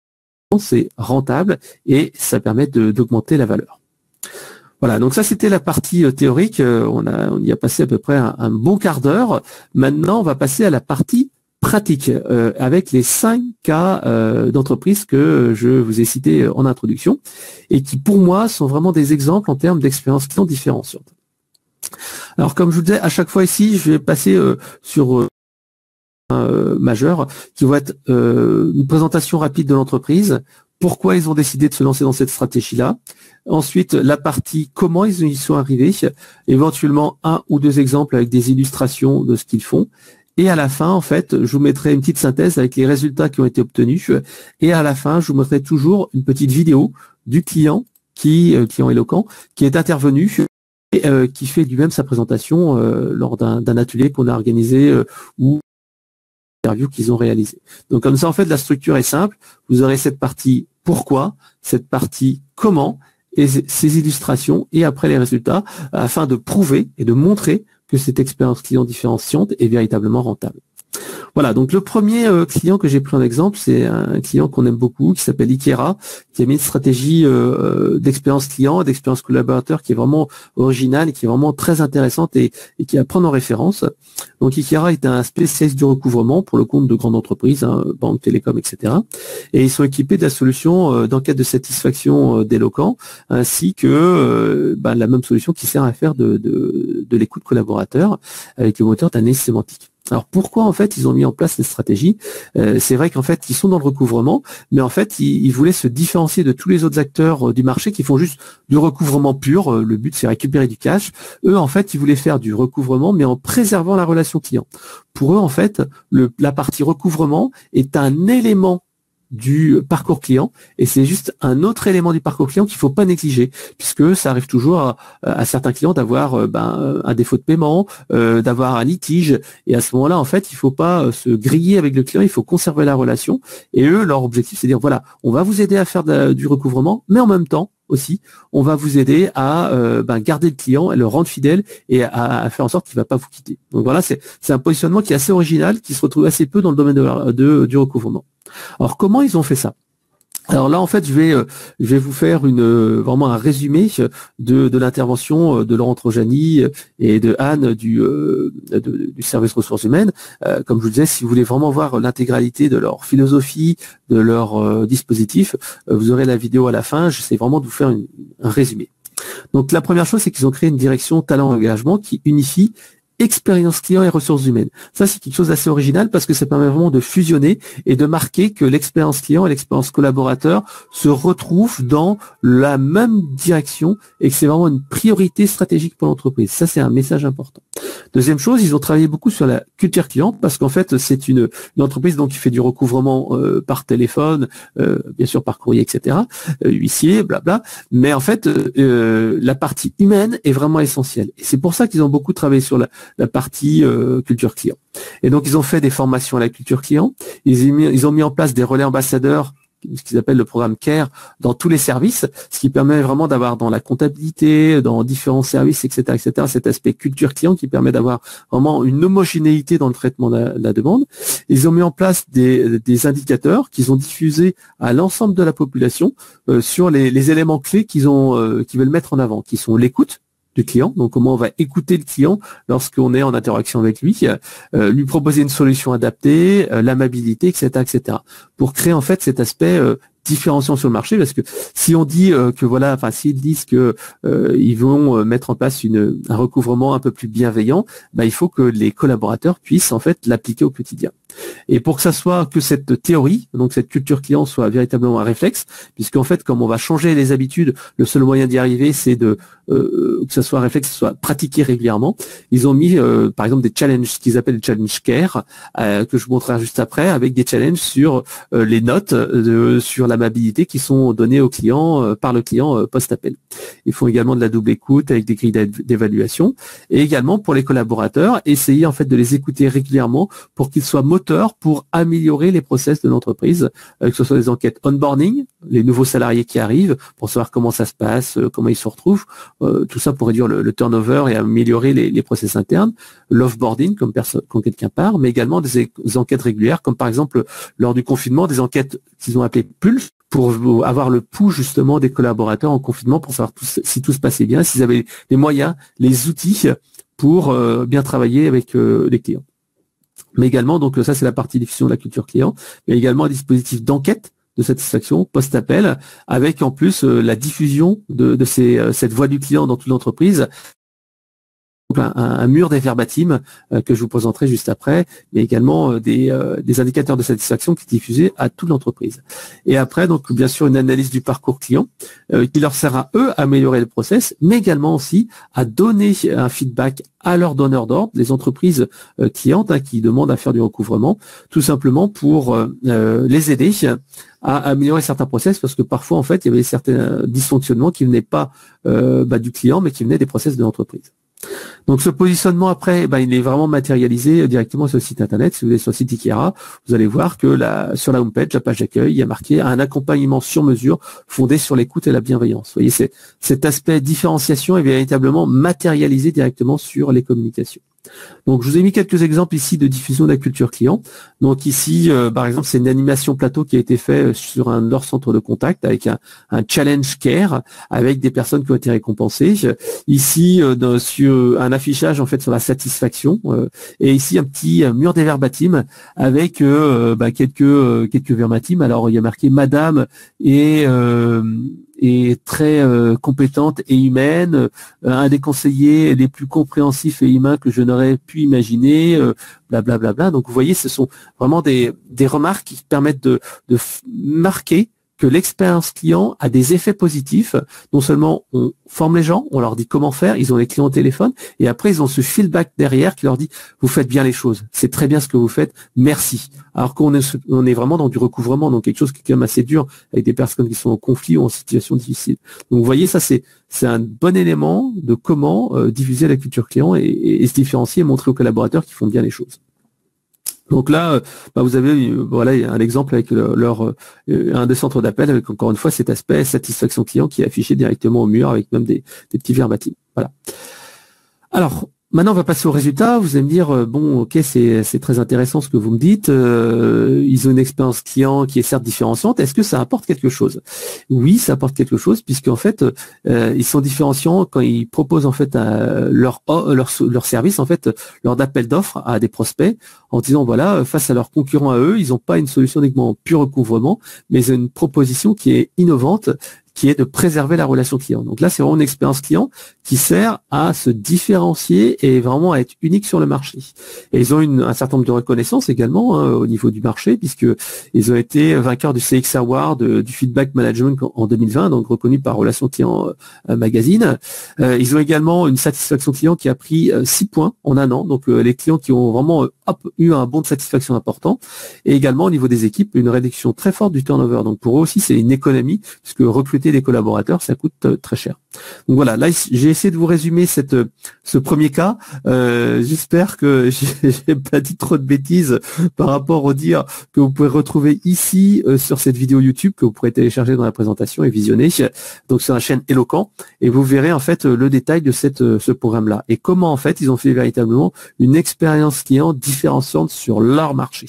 c'est rentable et ça permet de, d'augmenter la valeur. Voilà, donc ça c'était la partie euh, théorique, euh, on, a, on y a passé à peu près un, un bon quart d'heure. Maintenant on va passer à la partie pratique euh, avec les cinq cas euh, d'entreprise que je vous ai cités en introduction et qui pour moi sont vraiment des exemples en termes d'expérience client différenciante. Alors comme je vous disais, à chaque fois ici je vais passer euh, sur euh, un euh, majeur qui va être euh, une présentation rapide de l'entreprise, pourquoi ils ont décidé de se lancer dans cette stratégie-là. Ensuite, la partie comment ils y sont arrivés, éventuellement un ou deux exemples avec des illustrations de ce qu'ils font. Et à la fin, en fait, je vous mettrai une petite synthèse avec les résultats qui ont été obtenus. Et à la fin, je vous mettrai toujours une petite vidéo du client, qui, euh, client éloquent, qui est intervenu et euh, qui fait lui-même sa présentation euh, lors d'un, d'un atelier qu'on a organisé euh, ou interview qu'ils ont réalisé. Donc comme ça, en fait, la structure est simple. Vous aurez cette partie pourquoi, cette partie comment, et ces illustrations, et après les résultats, afin de prouver et de montrer que cette expérience client différenciante est véritablement rentable. Voilà, donc le premier euh, client que j'ai pris en exemple, c'est un client qu'on aime beaucoup, qui s'appelle Ikera, qui a mis une stratégie euh, d'expérience client, d'expérience collaborateur qui est vraiment originale et qui est vraiment très intéressante et, et qui est à prendre en référence. Donc Ikera est un spécialiste du recouvrement pour le compte de grandes entreprises, hein, banques, télécoms, et cetera. Et ils sont équipés de la solution euh, d'enquête de satisfaction euh, d'éloquent, ainsi que euh, bah, la même solution qui sert à faire de, de, de l'écoute collaborateur avec le moteur d'analyse sémantique. Alors pourquoi en fait ils ont mis en place cette stratégie? euh, C'est vrai qu'en fait ils sont dans le recouvrement, mais en fait ils, ils voulaient se différencier de tous les autres acteurs euh, du marché qui font juste du recouvrement pur. Euh, le but c'est récupérer du cash. Eux en fait ils voulaient faire du recouvrement mais en préservant la relation client. Pour eux en fait le, la partie recouvrement est un élément du parcours client et c'est juste un autre élément du parcours client qu'il faut pas négliger, puisque ça arrive toujours à, à certains clients d'avoir ben, un défaut de paiement, euh, d'avoir un litige, et à ce moment-là en fait il faut pas se griller avec le client, il faut conserver la relation, et eux leur objectif c'est de dire voilà, on va vous aider à faire de, du recouvrement, mais en même temps aussi, on va vous aider à euh, ben, garder le client, à le rendre fidèle et à, à faire en sorte qu'il ne va pas vous quitter. Donc voilà, c'est, c'est un positionnement qui est assez original, qui se retrouve assez peu dans le domaine de, de, du recouvrement. Alors comment ils ont fait ça ? Alors là, en fait, je vais, euh, je vais vous faire une, euh, vraiment un résumé de, de l'intervention de Laurent Trojani et de Anne du, euh, de, du service ressources humaines. Euh, comme je vous disais, si vous voulez vraiment voir l'intégralité de leur philosophie, de leur euh, dispositif, euh, vous aurez la vidéo à la fin. J'essaie vraiment de vous faire une, un résumé. Donc la première chose, c'est qu'ils ont créé une direction talent engagement qui unifie expérience client et ressources humaines. Ça, c'est quelque chose d'assez original parce que ça permet vraiment de fusionner et de marquer que l'expérience client et l'expérience collaborateur se retrouvent dans la même direction et que c'est vraiment une priorité stratégique pour l'entreprise. Ça, c'est un message important. Deuxième chose, ils ont travaillé beaucoup sur la culture client parce qu'en fait, c'est une, une entreprise donc qui fait du recouvrement euh, par téléphone, euh, bien sûr par courrier, et cetera, euh, huissier, blabla. Mais en fait, euh, la partie humaine est vraiment essentielle. Et c'est pour ça qu'ils ont beaucoup travaillé sur la la partie euh, culture client. Et donc, ils ont fait des formations à la culture client. Ils, mis, ils ont mis en place des relais ambassadeurs, ce qu'ils appellent le programme CARE, dans tous les services, ce qui permet vraiment d'avoir dans la comptabilité, dans différents services, et cetera, et cetera, cet aspect culture client qui permet d'avoir vraiment une homogénéité dans le traitement de la, de la demande. Ils ont mis en place des, des indicateurs qu'ils ont diffusés à l'ensemble de la population euh, sur les, les éléments clés qu'ils ont, euh, qu'ils veulent mettre en avant, qui sont l'écoute du client, donc comment on va écouter le client lorsqu'on est en interaction avec lui, euh, lui proposer une solution adaptée, euh, l'amabilité, et cetera, et cetera, pour créer en fait cet aspect euh, différenciant sur le marché, parce que si on dit euh, que voilà, enfin s'ils disent que euh, ils vont mettre en place une, un recouvrement un peu plus bienveillant, bah, il faut que les collaborateurs puissent en fait l'appliquer au quotidien. Et pour que ça soit que cette théorie, donc cette culture client soit véritablement un réflexe, puisqu'en fait, comme on va changer les habitudes, le seul moyen d'y arriver, c'est de euh, que ça soit un réflexe, que ce soit pratiqué régulièrement. Ils ont mis, euh, par exemple, des challenges, ce qu'ils appellent des challenge care, euh, que je vous montrerai juste après, avec des challenges sur euh, les notes, de, sur l'amabilité qui sont données aux clients euh, par le client euh, post-appel. Ils font également de la double écoute avec des grilles d'évaluation, et également pour les collaborateurs, essayer en fait de les écouter régulièrement pour qu'ils soient moteurs pour améliorer les process de l'entreprise, euh, que ce soit des enquêtes onboarding, les nouveaux salariés qui arrivent, pour savoir comment ça se passe, euh, comment ils se retrouvent, euh, tout ça pour réduire le, le turnover et améliorer les, les process internes, l'offboarding comme personne, quand quelqu'un part, mais également des, des enquêtes régulières, comme par exemple lors du confinement, des enquêtes qu'ils ont appelées Pulse, pour avoir le pouls justement des collaborateurs en confinement pour savoir tout, si tout se passait bien, s'ils avaient les moyens, les outils pour euh, bien travailler avec euh, les clients. Mais également, donc ça c'est la partie diffusion de la culture client, mais également un dispositif d'enquête de satisfaction post-appel, avec en plus euh, la diffusion de, de ces, euh, cette voix du client dans toute l'entreprise. Un, un mur des verbatim euh, que je vous présenterai juste après, mais également euh, des, euh, des indicateurs de satisfaction qui sont diffusés à toute l'entreprise. Et après, donc bien sûr, une analyse du parcours client euh, qui leur sert à eux à améliorer le process, mais également aussi à donner un feedback à leurs donneurs d'ordre, les entreprises euh, clientes hein, qui demandent à faire du recouvrement, tout simplement pour euh, euh, les aider à améliorer certains process, parce que parfois, en fait, il y avait certains dysfonctionnements qui venaient pas euh, bah, du client, mais qui venaient des process de l'entreprise. Donc ce positionnement après, ben, il est vraiment matérialisé directement sur le site internet. Si vous allez sur le site Ikera, vous allez voir que la, sur la homepage, la page d'accueil, il y a marqué un accompagnement sur mesure fondé sur l'écoute et la bienveillance. Vous voyez, c'est, cet aspect différenciation est véritablement matérialisé directement sur les communications. Donc, je vous ai mis quelques exemples ici de diffusion de la culture client. Donc ici, euh, par exemple, c'est une animation plateau qui a été faite sur un de leurs centres de contact avec un, un challenge care avec des personnes qui ont été récompensées. Ici, euh, dans, sur un affichage en fait sur la satisfaction, euh, et ici un petit un mur des verbatim avec euh, bah, quelques euh, quelques verbatim. Alors, il y a marqué Madame et euh, est très euh, compétente et humaine, euh, un des conseillers les plus compréhensifs et humains que je n'aurais pu imaginer, euh, blablabla. Bla, bla. Donc vous voyez, ce sont vraiment des, des remarques qui permettent de, de marquer que l'expérience client a des effets positifs. Non seulement on forme les gens, on leur dit comment faire, ils ont les clients au téléphone, et après ils ont ce feedback derrière qui leur dit vous faites bien les choses, c'est très bien ce que vous faites, merci. Alors qu'on est, on est vraiment dans du recouvrement, donc quelque chose qui est quand même assez dur avec des personnes qui sont en conflit ou en situation difficile. Donc vous voyez, ça c'est c'est un bon élément de comment euh, diffuser la culture client et, et, et se différencier et montrer aux collaborateurs qu'ils font bien les choses. Donc là, bah vous avez voilà un exemple avec le, leur euh, un des centres d'appel avec encore une fois cet aspect satisfaction client qui est affiché directement au mur avec même des, des petits verbatim. Voilà. Alors maintenant, on va passer aux résultats. Vous allez me dire, euh, bon, ok, c'est c'est très intéressant ce que vous me dites. Euh, ils ont une expérience client qui est certes différenciante. Est-ce que ça apporte quelque chose? Oui, ça apporte quelque chose, puisqu'en fait, euh, ils sont différenciants quand ils proposent en fait à leur leur leur service, en fait, lors d'appel d'offres à des prospects, en disant voilà, face à leurs concurrents à eux, ils n'ont pas une solution uniquement pur recouvrement, mais ils ont une proposition qui est innovante, qui est de préserver la relation client. Donc là, c'est vraiment une expérience client qui sert à se différencier et vraiment à être unique sur le marché. Et ils ont une, un certain nombre de reconnaissances également hein, au niveau du marché, puisque ils ont été vainqueurs du C X Award euh, du Feedback Management en deux mille vingt, donc reconnu par Relation Client euh, Magazine. Euh, ils ont également une satisfaction client qui a pris euh, six points en un an, donc euh, les clients qui ont vraiment euh, hop, eu un bon de satisfaction important. Et également au niveau des équipes, une réduction très forte du turnover. Donc pour eux aussi, c'est une économie, puisque recruter des collaborateurs, ça coûte euh, très cher. Donc voilà, là j'ai essayé de vous résumer cette, ce premier cas. Euh, J'espère que j'ai pas dit trop de bêtises par rapport au dire que vous pouvez retrouver ici euh, sur cette vidéo YouTube que vous pourrez télécharger dans la présentation et visionner. Donc sur la chaîne Eloquent et vous verrez en fait le détail de cette, ce programme-là et comment en fait ils ont fait véritablement une expérience client différenciante sur leur marché.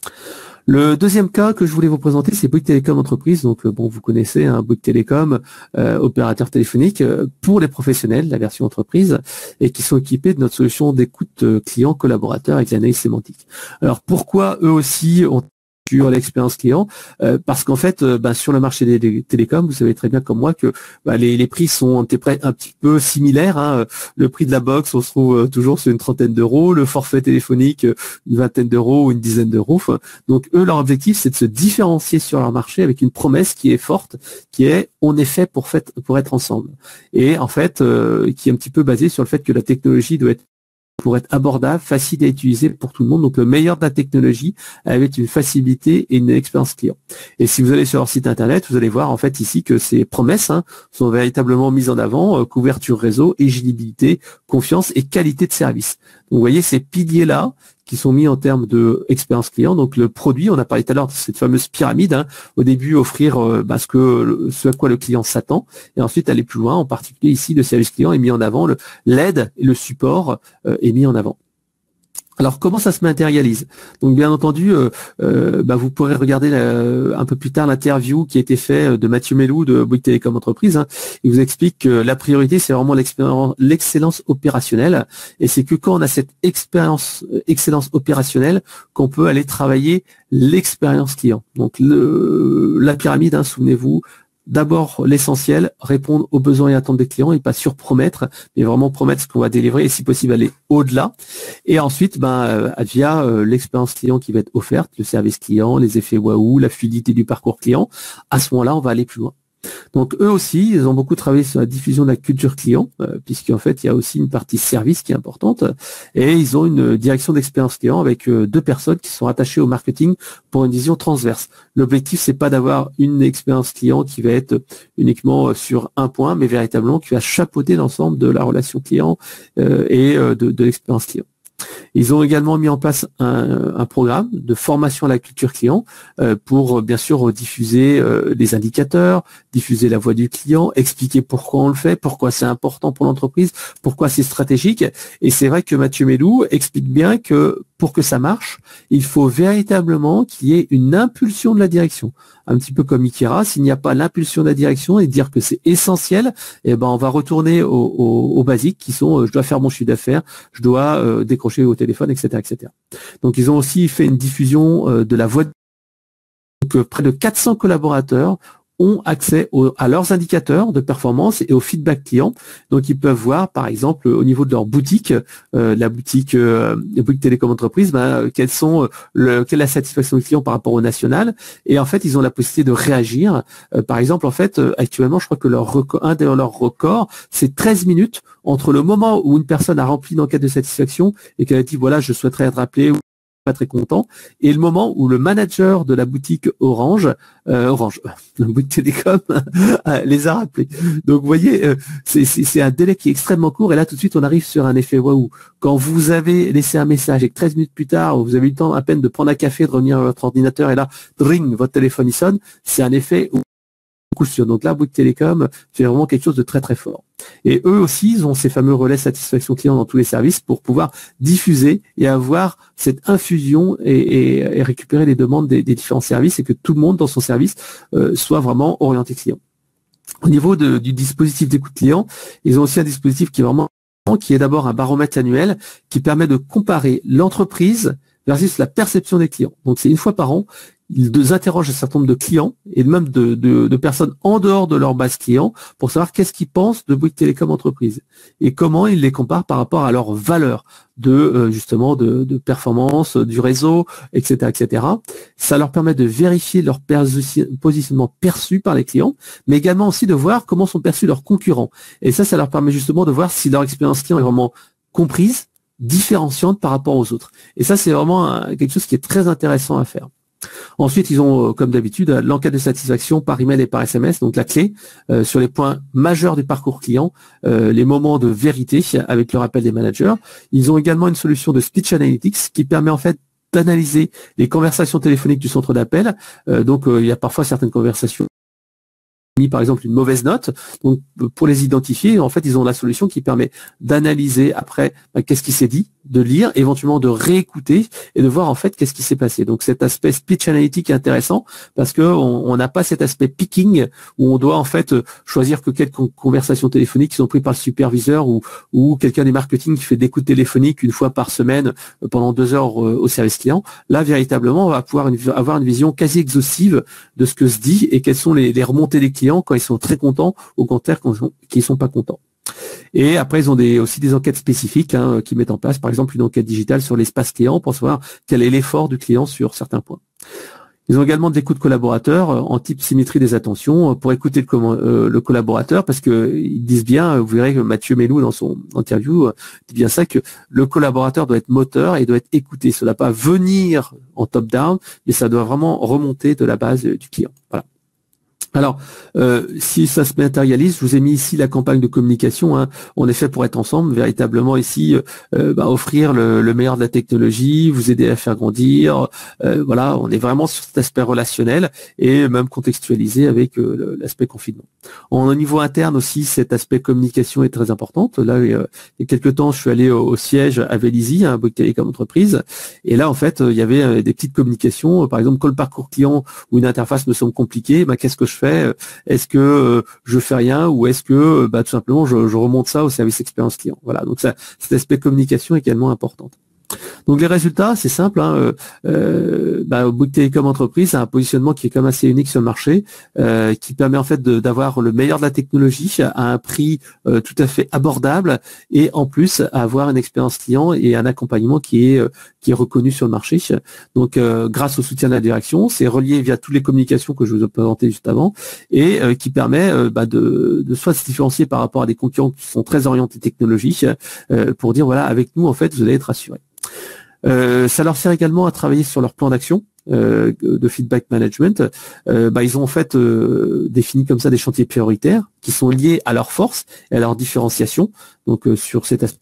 Le deuxième cas que je voulais vous présenter, c'est Bouygues Télécom Entreprise. Donc, bon, vous connaissez hein, Bouygues Télécom, euh, opérateur téléphonique euh, pour les professionnels, la version entreprise, et qui sont équipés de notre solution d'écoute euh, client collaborateur avec l'analyse sémantique. Alors, pourquoi eux aussi ont sur l'expérience client euh, parce qu'en fait euh, bah, sur le marché des, des télécoms vous savez très bien comme moi que bah, les, les prix sont un petit peu similaires hein. Le prix de la box on se trouve euh, toujours sur une trentaine d'euros, le forfait téléphonique euh, une vingtaine d'euros ou une dizaine d'euros. Donc eux leur objectif c'est de se différencier sur leur marché avec une promesse qui est forte, qui est on est fait pour, fait, pour être ensemble et en fait euh, qui est un petit peu basée sur le fait que la technologie doit être pour être abordable, facile à utiliser pour tout le monde. Donc le meilleur de la technologie avec une facilité et une expérience client. Et si vous allez sur leur site internet, vous allez voir en fait ici que ces promesses hein, sont véritablement mises en avant, euh, couverture réseau, éligibilité, confiance et qualité de service. Donc vous voyez ces piliers-là qui sont mis en termes de expérience client. Donc le produit, on a parlé tout à l'heure de cette fameuse pyramide. Hein, au début, offrir euh, bah, ce, que, ce à quoi le client s'attend, et ensuite aller plus loin. En particulier ici, le service client est mis en avant, le l'aide et le support euh, est mis en avant. Alors comment ça se matérialise? Donc bien entendu, euh, euh, bah, vous pourrez regarder la, un peu plus tard l'interview qui a été faite de Mathieu Mellou de Bouygues Télécom Entreprise. Hein. Il vous explique que la priorité c'est vraiment l'excellence opérationnelle et c'est que quand on a cette expérience, excellence opérationnelle qu'on peut aller travailler l'expérience client. Donc le, la pyramide, hein, souvenez-vous. D'abord, l'essentiel, répondre aux besoins et attentes des clients et pas surpromettre, mais vraiment promettre ce qu'on va délivrer et si possible aller au-delà. Et ensuite, ben, via euh, l'expérience client qui va être offerte, le service client, les effets waouh, la fluidité du parcours client, à ce moment-là, on va aller plus loin. Donc eux aussi, ils ont beaucoup travaillé sur la diffusion de la culture client, euh, puisqu'en fait, il y a aussi une partie service qui est importante, et ils ont une direction d'expérience client avec euh, deux personnes qui sont attachées au marketing pour une vision transverse. L'objectif, c'est pas d'avoir une expérience client qui va être uniquement sur un point, mais véritablement qui va chapeauter l'ensemble de la relation client euh, et euh, de, de l'expérience client. Ils ont également mis en place un, un programme de formation à la culture client euh, pour bien sûr diffuser euh, les indicateurs, diffuser la voix du client, expliquer pourquoi on le fait, pourquoi c'est important pour l'entreprise, pourquoi c'est stratégique. Et c'est vrai que Mathieu Mellou explique bien que pour que ça marche, il faut véritablement qu'il y ait une impulsion de la direction. Un petit peu comme Ikera, s'il n'y a pas l'impulsion de la direction et dire que c'est essentiel, eh ben on va retourner aux, aux, aux basiques qui sont euh, je dois faire mon chiffre d'affaires, je dois euh, décrocher au téléphone, et cetera, et cetera. Donc ils ont aussi fait une diffusion euh, de la voix. Donc euh, près de quatre cents collaborateurs ont accès au, à leurs indicateurs de performance et au feedback client. Donc, ils peuvent voir, par exemple, au niveau de leur boutique, euh, la boutique euh, Bouygues Télécom Entreprise, ben, quelles sont le, quelle est la satisfaction du client par rapport au national. Et en fait, ils ont la possibilité de réagir. Euh, par exemple, en fait, euh, actuellement, je crois que leur record, un de leurs records, c'est treize minutes entre le moment où une personne a rempli une enquête de satisfaction et qu'elle a dit, voilà, je souhaiterais être appelé pas très content, et le moment où le manager de la boutique Orange, euh, Orange, la boutique Télécom, les a rappelés. Donc vous voyez, euh, c'est, c'est, c'est un délai qui est extrêmement court, et là tout de suite on arrive sur un effet waouh. Quand vous avez laissé un message et que treize minutes plus tard, vous avez eu le temps à peine de prendre un café, de revenir à votre ordinateur, et là, dring, votre téléphone il sonne, c'est un effet coup sûr. Donc là, Bouygues Télécom fait vraiment quelque chose de très très fort. Et eux aussi, ils ont ces fameux relais satisfaction client dans tous les services pour pouvoir diffuser et avoir cette infusion et, et, et récupérer les demandes des, des différents services et que tout le monde dans son service euh, soit vraiment orienté client. Au niveau de, du dispositif d'écoute client, ils ont aussi un dispositif qui est vraiment qui est d'abord un baromètre annuel qui permet de comparer l'entreprise versus la perception des clients. Donc c'est une fois par an. Ils interrogent un certain nombre de clients et même de, de, de personnes en dehors de leur base client pour savoir qu'est-ce qu'ils pensent de Bouygues Télécom entreprise et comment ils les comparent par rapport à leur valeur de euh, justement de, de performance du réseau, et cetera, et cetera. Ça leur permet de vérifier leur positionnement perçu par les clients, mais également aussi de voir comment sont perçus leurs concurrents. Et ça, ça leur permet justement de voir si leur expérience client est vraiment comprise, différenciante par rapport aux autres. Et ça, c'est vraiment un, quelque chose qui est très intéressant à faire. Ensuite, ils ont, comme d'habitude, l'enquête de satisfaction par email et par S M S, donc la clé euh, sur les points majeurs du parcours client, euh, les moments de vérité avec le rappel des managers. Ils ont également une solution de speech analytics qui permet en fait d'analyser les conversations téléphoniques du centre d'appel. Euh, donc, euh, il y a parfois certaines conversations par exemple une mauvaise note, donc pour les identifier, en fait ils ont la solution qui permet d'analyser après bah, qu'est-ce qui s'est dit, de lire, éventuellement de réécouter et de voir en fait qu'est-ce qui s'est passé. Donc cet aspect speech analytique est intéressant parce que on n'a pas cet aspect picking où on doit en fait choisir que quelques conversations téléphoniques qui sont prises par le superviseur ou, ou quelqu'un du marketing qui fait des écoutes téléphoniques une fois par semaine pendant deux heures au service client. Là véritablement on va pouvoir une, avoir une vision quasi exhaustive de ce que se dit et quelles sont les, les remontées des clients quand ils sont très contents, au contraire quand ils ne sont pas contents. Et après, ils ont des, aussi des enquêtes spécifiques hein, qui mettent en place, par exemple, une enquête digitale sur l'espace client pour savoir quel est l'effort du client sur certains points. Ils ont également des écoutes collaborateurs en type symétrie des attentions pour écouter le, euh, le collaborateur parce que ils disent bien, vous verrez que Mathieu Mélou dans son interview euh, dit bien ça, que le collaborateur doit être moteur et doit être écouté. Ça ne doit pas venir en top-down, mais ça doit vraiment remonter de la base du client. Voilà. Alors, euh, si ça se matérialise, je vous ai mis ici la campagne de communication. Hein. On est fait pour être ensemble, véritablement ici, euh, bah, offrir le, le meilleur de la technologie, vous aider à faire grandir. Euh, voilà, on est vraiment sur cet aspect relationnel et même contextualisé avec euh, l'aspect confinement. En, au niveau interne aussi, cet aspect communication est très important. Là, euh, il y a quelques temps, je suis allé au, au siège à Vélizy, à Bouygues Télécom Entreprise, et là, en fait, il y avait euh, des petites communications. Par exemple, quand le parcours client ou une interface me semble compliquée, bah, qu'est-ce que je fais? Est-ce que euh, je fais rien ou est-ce que bah, tout simplement je, je remonte ça au service expérience client? Voilà, donc ça, cet aspect communication est également important. Donc les résultats, c'est simple. Hein, euh, bah, Bouygues Télécom Entreprise a un positionnement qui est quand même assez unique sur le marché, euh, qui permet en fait de, d'avoir le meilleur de la technologie à un prix euh, tout à fait abordable et en plus avoir une expérience client et un accompagnement qui est euh, qui est reconnu sur le marché. Donc euh, grâce au soutien de la direction, c'est relié via toutes les communications que je vous ai présentées juste avant et euh, qui permet euh, bah, de, de soit se différencier par rapport à des concurrents qui sont très orientés technologie euh, pour dire voilà avec nous en fait vous allez être assuré. Euh, ça leur sert également à travailler sur leur plan d'action euh, de feedback management. Euh, bah, ils ont en fait euh, défini comme ça des chantiers prioritaires qui sont liés à leur force et à leur différenciation. Donc euh, sur cet aspect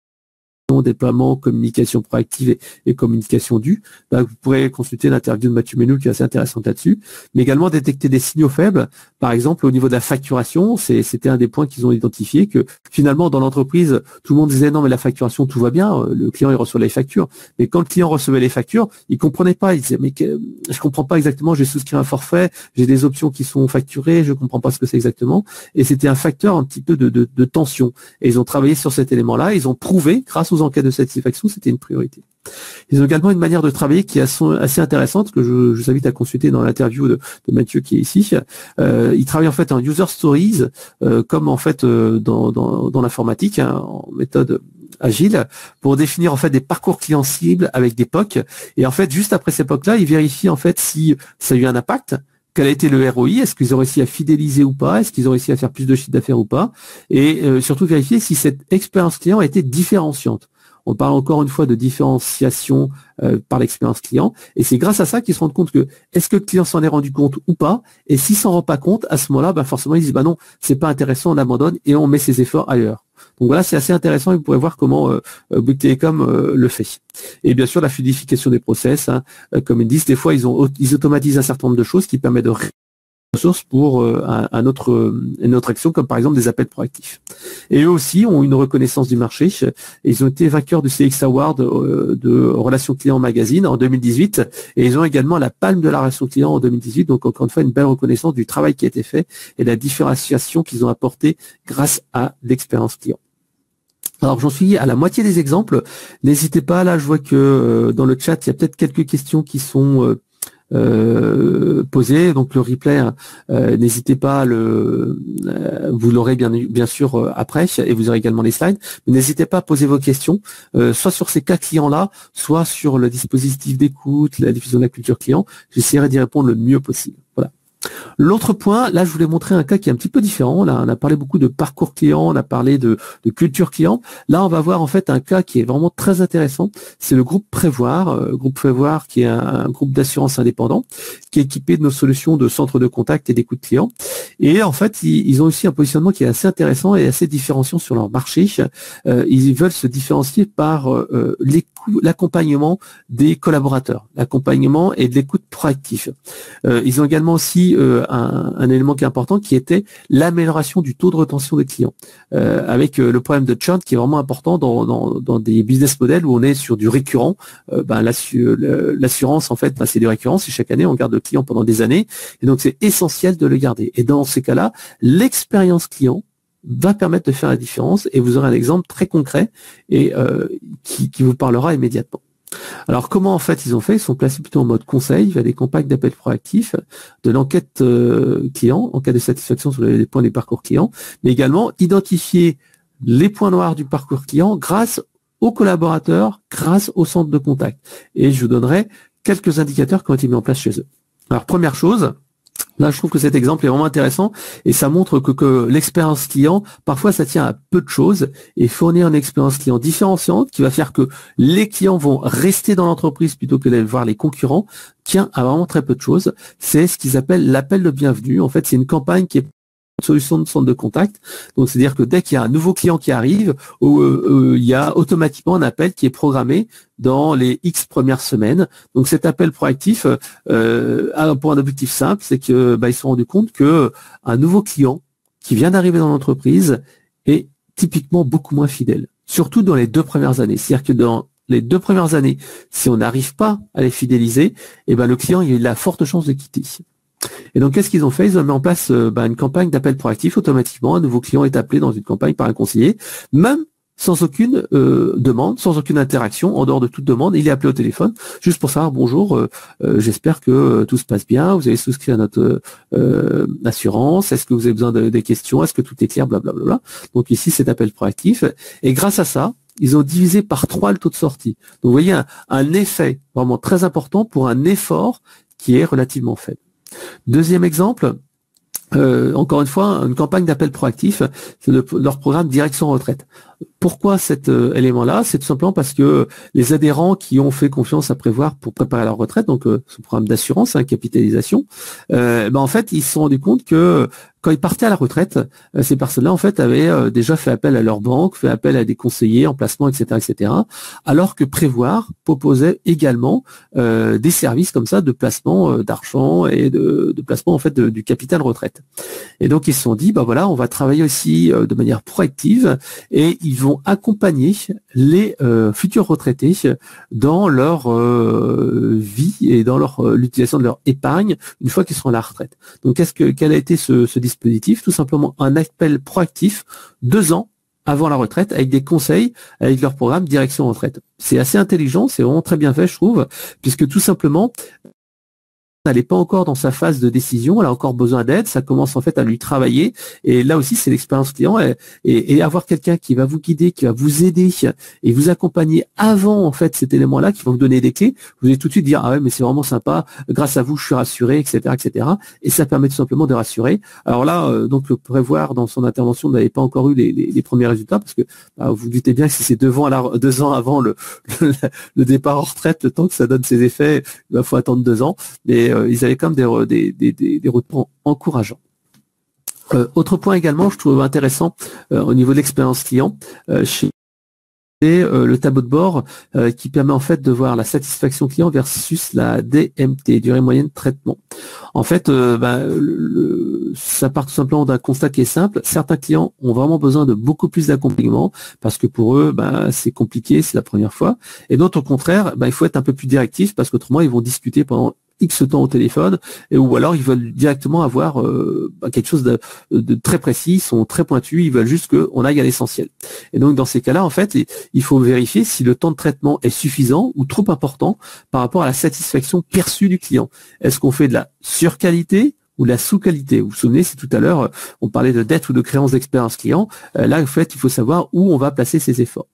déploiement, communication proactive et, et communication due, bah, vous pourrez consulter l'interview de Mathieu Mélou qui est assez intéressante là-dessus, mais également détecter des signaux faibles. Par exemple, au niveau de la facturation, c'est, c'était un des points qu'ils ont identifié, que finalement dans l'entreprise, tout le monde disait non mais la facturation tout va bien, le client il reçoit les factures, mais quand le client recevait les factures, il comprenait pas, il disait mais que, je comprends pas exactement, j'ai souscrit un forfait, j'ai des options qui sont facturées, je comprends pas ce que c'est exactement, et c'était un facteur un petit peu de, de, de tension. Et ils ont travaillé sur cet élément-là, ils ont prouvé grâce aux enquêtes de satisfaction, c'était une priorité. Ils ont également une manière de travailler qui est assez intéressante, que je, je vous invite à consulter dans l'interview de, de Mathieu qui est ici. Euh, ils travaillent en fait en user stories, euh, comme en fait euh, dans, dans, dans l'informatique, hein, en méthode agile, pour définir en fait des parcours clients cibles avec des P O C. Et en fait, juste après ces P O C-là, ils vérifient en fait si ça a eu un impact. Quel a été le R O I? Est-ce qu'ils ont réussi à fidéliser ou pas? Est-ce qu'ils ont réussi à faire plus de chiffre d'affaires ou pas? Et euh, surtout vérifier si cette expérience client a été différenciante. On parle encore une fois de différenciation euh, par l'expérience client. Et c'est grâce à ça qu'ils se rendent compte que est-ce que le client s'en est rendu compte ou pas. Et s'il s'en rend pas compte, à ce moment-là, bah forcément, ils disent bah non, c'est pas intéressant, on abandonne et on met ses efforts ailleurs. Donc voilà, c'est assez intéressant et vous pourrez voir comment euh, Bouygues Télécom euh, le fait. Et bien sûr, la fluidification des process, hein, euh, comme ils disent, des fois, ils, ont, ils automatisent un certain nombre de choses qui permettent de ressources pour euh, un, un autre, euh, une autre action, comme par exemple des appels proactifs. Et eux aussi ont une reconnaissance du marché. Ils ont été vainqueurs du C X Award euh, de Relations Clients Magazine en deux mille dix-huit et ils ont également la palme de la relation client en deux mille dix-huit. Donc encore une fois, une belle reconnaissance du travail qui a été fait et de la différenciation qu'ils ont apportée grâce à l'expérience client. Alors j'en suis à la moitié des exemples. N'hésitez pas, là je vois que euh, dans le chat, il y a peut-être quelques questions qui sont euh, euh, posées. Donc le replay, euh, n'hésitez pas, à le, euh, vous l'aurez bien, bien sûr euh, après et vous aurez également les slides. Mais n'hésitez pas à poser vos questions, euh, soit sur ces cas clients-là, soit sur le dispositif d'écoute, la diffusion de la culture client. J'essaierai d'y répondre le mieux possible. Voilà. L'autre point, là je voulais montrer un cas qui est un petit peu différent. Là on a parlé beaucoup de parcours client, on a parlé de, de culture client. Là on va voir en fait un cas qui est vraiment très intéressant. C'est le groupe Prévoir, euh, groupe Prévoir qui est un, un groupe d'assurance indépendant qui est équipé de nos solutions de centre de contact et d'écoute client. Et en fait ils, ils ont aussi un positionnement qui est assez intéressant et assez différenciant sur leur marché. Euh, ils veulent se différencier par euh, l'accompagnement des collaborateurs, l'accompagnement et de l'écoute proactive. Euh, ils ont également aussi euh, un, un élément qui est important qui était l'amélioration du taux de retention des clients euh, avec euh, le problème de churn qui est vraiment important dans, dans, dans des business models où on est sur du récurrent. Euh, ben, l'assurance en fait ben, c'est du récurrent, c'est chaque année on garde le client pendant des années et donc c'est essentiel de le garder. Et dans ces cas-là, l'expérience client va permettre de faire la différence et vous aurez un exemple très concret et euh, qui, qui vous parlera immédiatement. Alors comment en fait ils ont fait? Ils sont placés plutôt en mode conseil, via des campagnes d'appel proactif, de l'enquête euh, client, en cas de satisfaction sur les, les points des parcours clients, mais également identifier les points noirs du parcours client grâce aux collaborateurs, grâce au centre de contact. Et je vous donnerai quelques indicateurs qui ont été mis en place chez eux. Alors première chose, là, je trouve que cet exemple est vraiment intéressant et ça montre que, que l'expérience client, parfois, ça tient à peu de choses et fournir une expérience client différenciante qui va faire que les clients vont rester dans l'entreprise plutôt que d'aller voir les concurrents, tient à vraiment très peu de choses. C'est ce qu'ils appellent l'appel de bienvenue. En fait, c'est une campagne qui est une solution de centre de contact. Donc, c'est-à-dire que dès qu'il y a un nouveau client qui arrive, où, euh, il y a automatiquement un appel qui est programmé dans les X premières semaines. Donc, cet appel proactif euh, a pour un objectif simple, c'est que bah, ils se sont rendus compte que un nouveau client qui vient d'arriver dans l'entreprise est typiquement beaucoup moins fidèle, surtout dans les deux premières années. C'est-à-dire que dans les deux premières années, si on n'arrive pas à les fidéliser, eh ben le client il a forte chance de quitter. Et donc, qu'est-ce qu'ils ont fait? Ils ont mis en place euh, bah, une campagne d'appel proactif automatiquement. Un nouveau client est appelé dans une campagne par un conseiller, même sans aucune euh, demande, sans aucune interaction, en dehors de toute demande. Il est appelé au téléphone, juste pour savoir, bonjour, euh, euh, j'espère que euh, tout se passe bien, vous avez souscrit à notre euh, assurance, est-ce que vous avez besoin de, des questions, est-ce que tout est clair, blablabla. Donc ici, c'est appel proactif. Et grâce à ça, ils ont divisé par trois le taux de sortie. Donc, vous voyez, un, un effet vraiment très important pour un effort qui est relativement faible. Deuxième exemple, euh, encore une fois, une campagne d'appel proactif, c'est le, leur programme Direction Retraite. Pourquoi cet euh, élément-là? C'est tout simplement parce que les adhérents qui ont fait confiance à Prévoir pour préparer leur retraite, donc euh, ce programme d'assurance, hein, capitalisation, euh, ben en fait, ils se sont rendus compte que quand ils partaient à la retraite, euh, ces personnes-là, en fait, avaient euh, déjà fait appel à leur banque, fait appel à des conseillers en placement, et cetera, et cetera. Alors que Prévoir proposait également euh, des services comme ça de placement euh, d'argent et de, de placement en fait de, du capital retraite. Et donc ils se sont dit, bah voilà, on va travailler aussi euh, de manière proactive et ils vont accompagner les euh, futurs retraités dans leur euh, vie et dans leur euh, l'utilisation de leur épargne une fois qu'ils seront à la retraite. Donc qu'est-ce que quel a été ce, ce dispositif? Tout simplement un appel proactif deux ans avant la retraite avec des conseils avec leur programme Direction Retraite. C'est assez intelligent, c'est vraiment très bien fait, je trouve, puisque tout simplement n'est pas encore dans sa phase de décision, elle a encore besoin d'aide, ça commence en fait à lui travailler. Et là aussi, c'est l'expérience client et, et, et avoir quelqu'un qui va vous guider, qui va vous aider et vous accompagner avant en fait cet élément-là, qui va vous donner des clés. Vous allez tout de suite dire ah ouais mais c'est vraiment sympa, grâce à vous je suis rassuré, et cetera, et cetera. Et ça permet tout simplement de rassurer. Alors là, euh, donc le prévoir dans son intervention n'avait pas encore eu les, les, les premiers résultats parce que bah, vous doutez bien que si c'est deux ans, à la, deux ans avant le, le, le départ en retraite, le temps que ça donne ses effets, il bah, faut attendre deux ans. Mais euh, ils avaient quand même des, des, des, des retours encourageants. Euh, autre point également, je trouve intéressant euh, au niveau de l'expérience client, euh, chez et euh, le tableau de bord euh, qui permet en fait de voir la satisfaction client versus la D M T, durée moyenne de traitement. En fait, euh, bah, le, le, ça part tout simplement d'un constat qui est simple. Certains clients ont vraiment besoin de beaucoup plus d'accompagnement parce que pour eux, bah, c'est compliqué, c'est la première fois. Et d'autres, au contraire, bah, il faut être un peu plus directif parce qu'autrement, ils vont discuter pendant X temps au téléphone, et ou alors ils veulent directement avoir euh, quelque chose de, de très précis, ils sont très pointus, ils veulent juste qu'on aille à l'essentiel. Et donc dans ces cas-là, en fait, il faut vérifier si le temps de traitement est suffisant ou trop important par rapport à la satisfaction perçue du client. Est-ce qu'on fait de la surqualité ou de la sous-qualité? Vous vous souvenez, c'est tout à l'heure, on parlait de dette ou de créance d'expérience client. Euh, là, en fait, il faut savoir où on va placer ses efforts.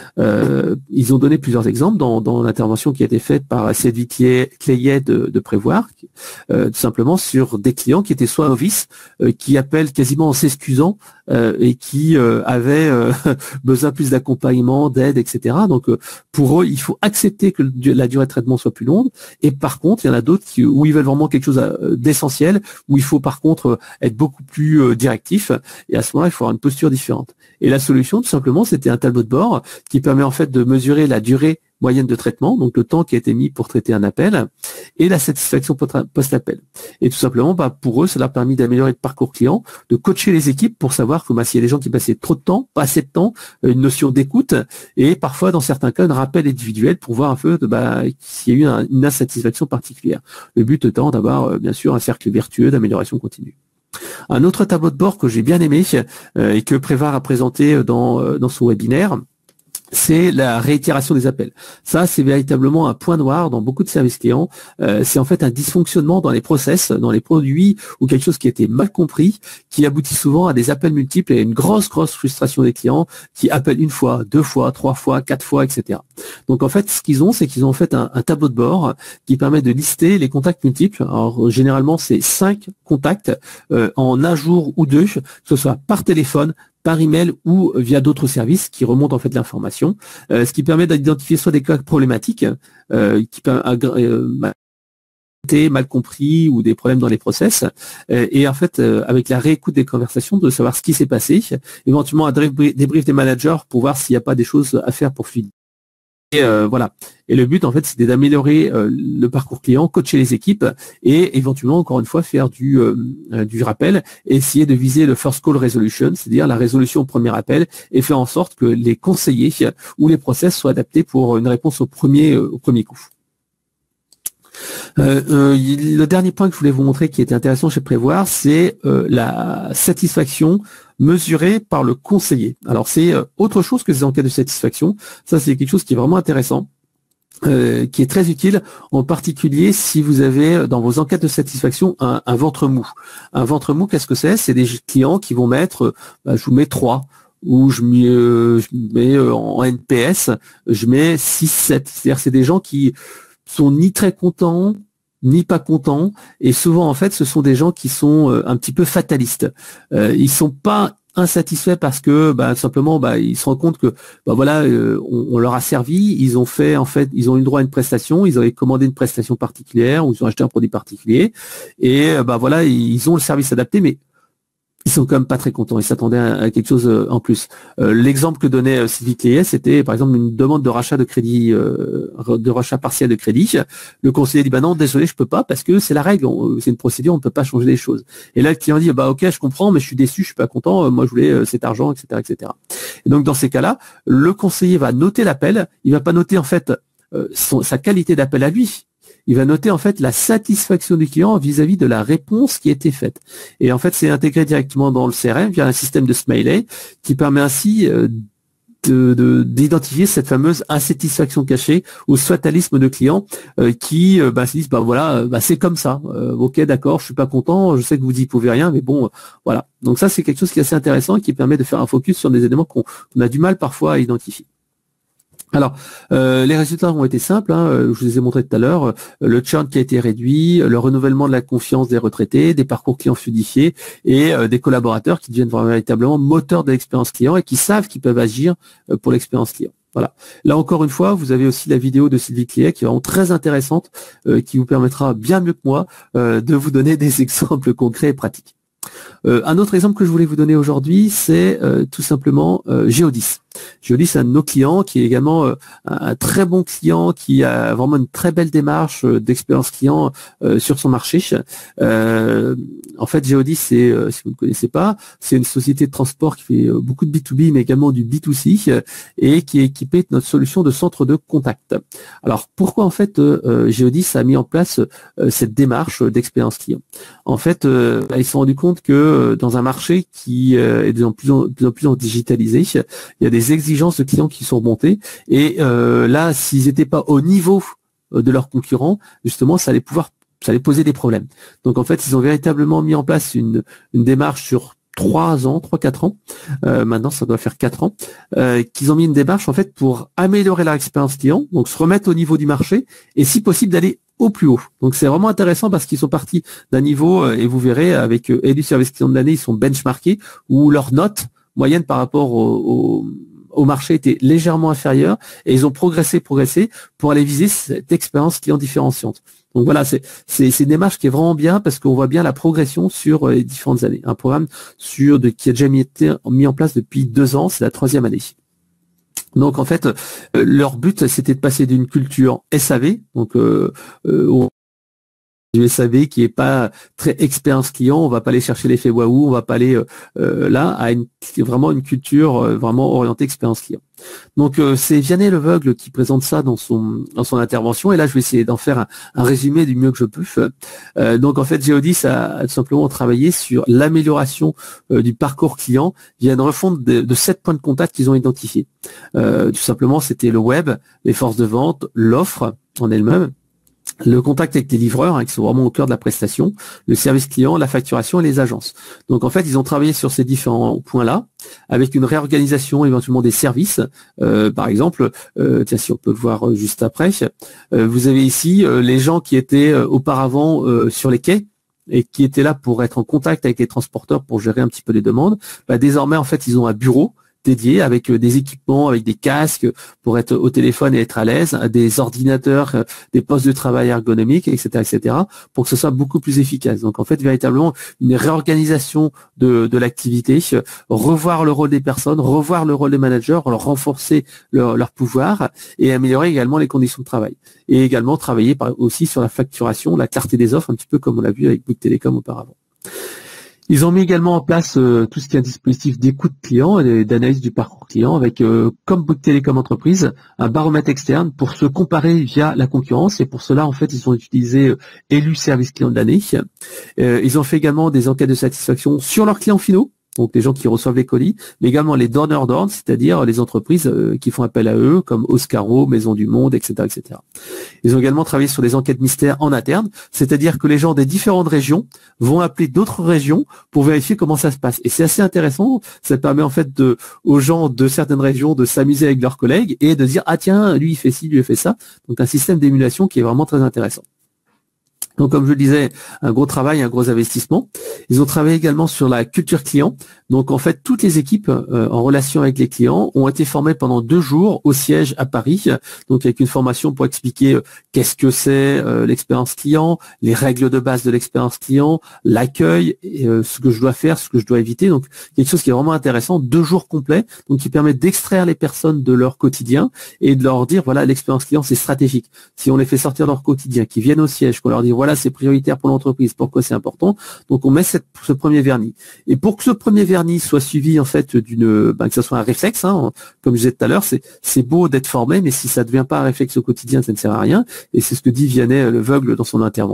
Euh, ils ont donné plusieurs exemples dans, dans l'intervention qui a été faite par Sylvie Clayet de, de Prévoir, euh, tout simplement sur des clients qui étaient soit novices, euh, qui appellent quasiment en s'excusant euh, et qui euh, avaient euh, besoin plus d'accompagnement, d'aide, et cetera. Donc euh, pour eux, il faut accepter que le, la durée de traitement soit plus longue. Et par contre, il y en a d'autres qui, où ils veulent vraiment quelque chose euh, d'essentiel, où il faut par contre euh, être beaucoup plus euh, directif. Et à ce moment-là, il faut avoir une posture différente. Et la solution, tout simplement, c'était un tableau de bord qui permet en fait de mesurer la durée moyenne de traitement, donc le temps qui a été mis pour traiter un appel, et la satisfaction post-appel. Et tout simplement, bah, pour eux, ça leur a permis d'améliorer le parcours client, de coacher les équipes pour savoir que bah, s'il y a des gens qui passaient trop de temps, pas assez de temps, une notion d'écoute, et parfois, dans certains cas, un rappel individuel pour voir un peu bah, s'il y a eu un, une insatisfaction particulière. Le but étant d'avoir, euh, bien sûr, un cercle vertueux d'amélioration continue. Un autre tableau de bord que j'ai bien aimé euh, et que Prévar a présenté dans, euh, dans son webinaire, c'est la réitération des appels. Ça, c'est véritablement un point noir dans beaucoup de services clients. Euh, c'est en fait un dysfonctionnement dans les process, dans les produits ou quelque chose qui a été mal compris, qui aboutit souvent à des appels multiples et à une grosse, grosse frustration des clients qui appellent une fois, deux fois, trois fois, quatre fois, et cetera. Donc en fait, ce qu'ils ont, c'est qu'ils ont en fait un, un tableau de bord qui permet de lister les contacts multiples. Alors généralement, c'est cinq contacts euh, en un jour ou deux, que ce soit par téléphone, par email ou via d'autres services qui remontent en fait l'information, euh, ce qui permet d'identifier soit des cas problématiques euh, qui peuvent euh, mal compris ou des problèmes dans les process, euh, et en fait euh, avec la réécoute des conversations de savoir ce qui s'est passé, éventuellement un débrief des managers pour voir s'il n'y a pas des choses à faire pour fluidifier. Et euh, voilà. Et le but, en fait, c'était d'améliorer euh, le parcours client, coacher les équipes et éventuellement, encore une fois, faire du, euh, du rappel et essayer de viser le first call resolution, c'est-à-dire la résolution au premier appel et faire en sorte que les conseillers ou les process soient adaptés pour une réponse au premier, euh, au premier coup. Euh, euh, le dernier point que je voulais vous montrer qui était intéressant chez Prévoir, c'est euh, la satisfaction mesurée par le conseiller. Alors c'est euh, autre chose que ces enquêtes de satisfaction. Ça, c'est quelque chose qui est vraiment intéressant, euh, qui est très utile, en particulier si vous avez dans vos enquêtes de satisfaction un, un ventre mou. Un ventre mou, qu'est-ce que c'est? C'est des clients qui vont mettre, bah, je vous mets trois, ou je mets, euh, je mets euh, en N P S, je mets six, sept. C'est-à-dire c'est des gens qui sont ni très contents, ni pas contents, et souvent en fait ce sont des gens qui sont euh, un petit peu fatalistes. Euh, ils sont pas insatisfaits parce que bah, simplement bah, ils se rendent compte que bah, voilà euh, on, on leur a servi, ils ont fait en fait ils ont eu droit à une prestation, ils avaient commandé une prestation particulière ou ils ont acheté un produit particulier et bah voilà ils ont le service adapté, mais ils sont quand même pas très contents. Ils s'attendaient à, à quelque chose en plus. Euh, l'exemple que donnait euh, Sylvie Clayet, c'était par exemple une demande de rachat de crédit, euh, de rachat partiel de crédit. Le conseiller dit bah non, désolé, je peux pas parce que c'est la règle, c'est une procédure, on ne peut pas changer les choses. Et là, le client dit bah ok, je comprends, mais je suis déçu, je suis pas content. Moi, je voulais euh, cet argent, et cetera, et cetera. Et donc dans ces cas-là, le conseiller va noter l'appel. Il va pas noter en fait euh, son, sa qualité d'appel à lui. Il va noter en fait la satisfaction du client vis-à-vis de la réponse qui a été faite. Et en fait, c'est intégré directement dans le C R M via un système de smiley qui permet ainsi euh, d'identifier cette fameuse insatisfaction cachée ou fatalisme de clients euh, qui euh, bah, se disent bah voilà bah, c'est comme ça euh, ok d'accord je suis pas content, je sais que vous y pouvez rien mais bon euh, voilà. Donc ça c'est quelque chose qui est assez intéressant et qui permet de faire un focus sur des éléments qu'on qu'on a du mal parfois à identifier. Alors, euh, les résultats ont été simples, hein, je vous les ai montrés tout à l'heure, le churn qui a été réduit, le renouvellement de la confiance des retraités, des parcours clients fluidifiés et euh, des collaborateurs qui deviennent véritablement moteurs de l'expérience client et qui savent qu'ils peuvent agir euh, pour l'expérience client. Voilà. Là encore une fois, vous avez aussi la vidéo de Sylvie Cléet qui est vraiment très intéressante, euh, qui vous permettra bien mieux que moi euh, de vous donner des exemples concrets et pratiques. Euh, un autre exemple que je voulais vous donner aujourd'hui, c'est euh, tout simplement euh, Geodis. Geodis, c'est un de nos clients qui est également euh, un, un très bon client, qui a vraiment une très belle démarche euh, d'expérience client euh, sur son marché. Euh, en fait, Geodis, c'est, euh, si vous ne connaissez pas, c'est une société de transport qui fait euh, beaucoup de B deux B, mais également du B deux C, euh, et qui est équipée de notre solution de centre de contact. Alors, pourquoi en fait euh, Geodis a mis en place euh, cette démarche d'expérience client? En fait, euh, ils se sont rendus compte que euh, dans un marché qui euh, est de plus en, de plus en plus en digitalisé, il y a des exigences de clients qui sont remontées et euh, là, s'ils n'étaient pas au niveau de leurs concurrents, justement, ça allait pouvoir, ça allait poser des problèmes. Donc en fait, ils ont véritablement mis en place une, une démarche sur trois ans, trois, quatre ans, euh, maintenant ça doit faire quatre ans, euh, qu'ils ont mis une démarche en fait pour améliorer leur expérience client, donc se remettre au niveau du marché et si possible d'aller au plus haut. Donc c'est vraiment intéressant parce qu'ils sont partis d'un niveau, euh, et vous verrez avec euh, élu service client de l'année, ils sont benchmarkés, où leur note moyenne par rapport au, au au marché était légèrement inférieure et ils ont progressé, progressé pour aller viser cette expérience client différenciante. Donc voilà, c'est c'est c'est une démarche qui est vraiment bien parce qu'on voit bien la progression sur les différentes années. Un programme sur de qui a déjà mis, été, mis en place depuis deux ans, c'est la troisième année. Donc en fait, euh, leur but c'était de passer d'une culture S A V, donc euh, euh, du S A V qui est pas très expérience client, on va pas aller chercher l'effet waouh, on va pas aller euh, là à une vraiment une culture euh, vraiment orientée expérience client. Donc euh, c'est Vianney Leveugle qui présente ça dans son dans son intervention et là je vais essayer d'en faire un, un résumé du mieux que je peux. Euh, donc en fait Geodis a, a tout simplement travaillé sur l'amélioration euh, du parcours client via une refonte de, de sept points de contact qu'ils ont identifiés. Euh, tout simplement c'était le web, les forces de vente, l'offre en elle-même, le contact avec les livreurs, hein, qui sont vraiment au cœur de la prestation, le service client, la facturation et les agences. Donc en fait, ils ont travaillé sur ces différents points-là, avec une réorganisation éventuellement des services. Euh, par exemple, euh, tiens, si on peut le voir juste après, euh, vous avez ici euh, les gens qui étaient euh, auparavant euh, sur les quais et qui étaient là pour être en contact avec les transporteurs pour gérer un petit peu les demandes. Bah, désormais, en fait, ils ont un bureau dédié avec des équipements, avec des casques pour être au téléphone et être à l'aise, des ordinateurs, des postes de travail ergonomiques, et cetera, et cetera, pour que ce soit beaucoup plus efficace. Donc en fait, véritablement une réorganisation de, de l'activité, revoir le rôle des personnes, revoir le rôle des managers, leur renforcer leur, leur pouvoir et améliorer également les conditions de travail. Et également travailler par, aussi sur la facturation, la clarté des offres, un petit peu comme on l'a vu avec Bouygues Télécom auparavant. Ils ont mis également en place euh, tout ce qui est un dispositif d'écoute client et d'analyse du parcours client avec, euh, comme Bouygues Télécom Entreprise, un baromètre externe pour se comparer via la concurrence. Et pour cela, en fait, ils ont utilisé euh, élu service client de l'année. Euh, ils ont fait également des enquêtes de satisfaction sur leurs clients finaux, donc les gens qui reçoivent les colis, mais également les donneurs d'ordre, c'est-à-dire les entreprises euh, qui font appel à eux, comme Oscaro, Maison du Monde, et cetera, et cetera. Ils ont également travaillé sur des enquêtes mystères en interne, c'est-à-dire que les gens des différentes régions vont appeler d'autres régions pour vérifier comment ça se passe. Et c'est assez intéressant, ça permet en fait de, aux gens de certaines régions de s'amuser avec leurs collègues et de dire « Ah tiens, lui il fait ci, lui il fait ça ». Donc un système d'émulation qui est vraiment très intéressant. Donc, comme je le disais, un gros travail, un gros investissement. Ils ont travaillé également sur la culture client. Donc, en fait, toutes les équipes euh, en relation avec les clients ont été formées pendant deux jours au siège à Paris. Donc, avec une formation pour expliquer euh, qu'est-ce que c'est euh, l'expérience client, les règles de base de l'expérience client, l'accueil, et, euh, ce que je dois faire, ce que je dois éviter. Donc, quelque chose qui est vraiment intéressant. Deux jours complets, donc qui permet d'extraire les personnes de leur quotidien et de leur dire, voilà, l'expérience client, c'est stratégique. Si on les fait sortir de leur quotidien, qu'ils viennent au siège, qu'on leur dit, voilà, c'est prioritaire pour l'entreprise, pourquoi c'est important. Donc on met cette, ce premier vernis. Et pour que ce premier vernis soit suivi en fait d'une, ben, que ce soit un réflexe, hein, comme je disais tout à l'heure, c'est c'est beau d'être formé, mais si ça ne devient pas un réflexe au quotidien, ça ne sert à rien. Et c'est ce que dit Vianney Leveugle dans son intervention.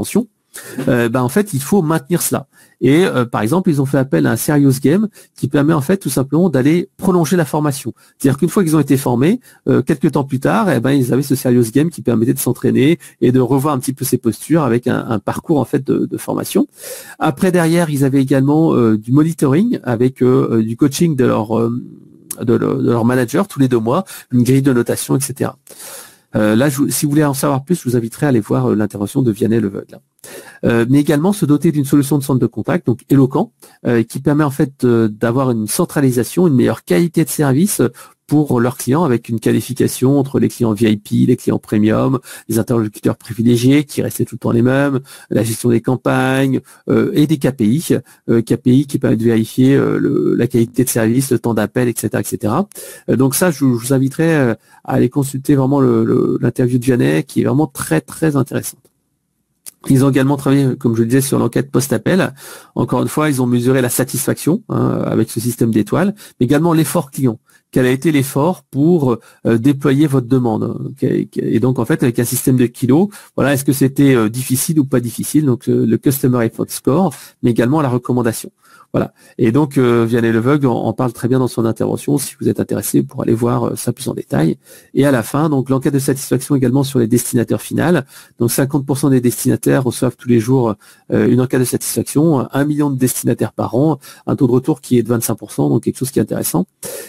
euh, ben en fait, il faut maintenir cela. Et euh, par exemple, ils ont fait appel à un Serious Game qui permet en fait tout simplement d'aller prolonger la formation. C'est-à-dire qu'une fois qu'ils ont été formés, euh, quelques temps plus tard, eh ben ils avaient ce Serious Game qui permettait de s'entraîner et de revoir un petit peu ses postures avec un, un parcours en fait de, de formation. Après derrière, ils avaient également euh, du monitoring avec euh, du coaching de leur euh, de, leur, de leur manager tous les deux mois, une grille de notation, et cetera. Euh, là, je, si vous voulez en savoir plus, je vous inviterai à aller voir euh, l'intervention de Vianney Leveugle. Euh, mais également se doter d'une solution de centre de contact, donc éloquent, euh, qui permet en fait euh, d'avoir une centralisation, une meilleure qualité de service pour leurs clients avec une qualification entre les clients V I P, les clients premium, les interlocuteurs privilégiés qui restaient tout le temps les mêmes, la gestion des campagnes euh, et des K P I, euh, K P I qui permettent de vérifier euh, le, la qualité de service, le temps d'appel, et cetera, et cetera. Euh, donc ça, je, je vous inviterai euh, à aller consulter vraiment le, le, l'interview de Vianney qui est vraiment très très intéressante. Ils ont également travaillé, comme je le disais, sur l'enquête post-appel. Encore une fois, ils ont mesuré la satisfaction hein, avec ce système d'étoiles, mais également l'effort client. Quel a été l'effort pour euh, déployer votre demande? Et donc, en fait, avec un système de kilos, voilà, est-ce que c'était euh, difficile ou pas difficile? Donc, euh, le Customer Effort Score, mais également la recommandation. Voilà. Et donc, euh, Vianney Leveugle en, en parle très bien dans son intervention, si vous êtes intéressé pour aller voir euh, ça plus en détail. Et à la fin, donc l'enquête de satisfaction également sur les destinataires finales. Donc, cinquante pour cent des destinataires reçoivent tous les jours euh, une enquête de satisfaction, un million de destinataires par an, un taux de retour qui est de vingt-cinq pour cent, donc quelque chose qui est intéressant.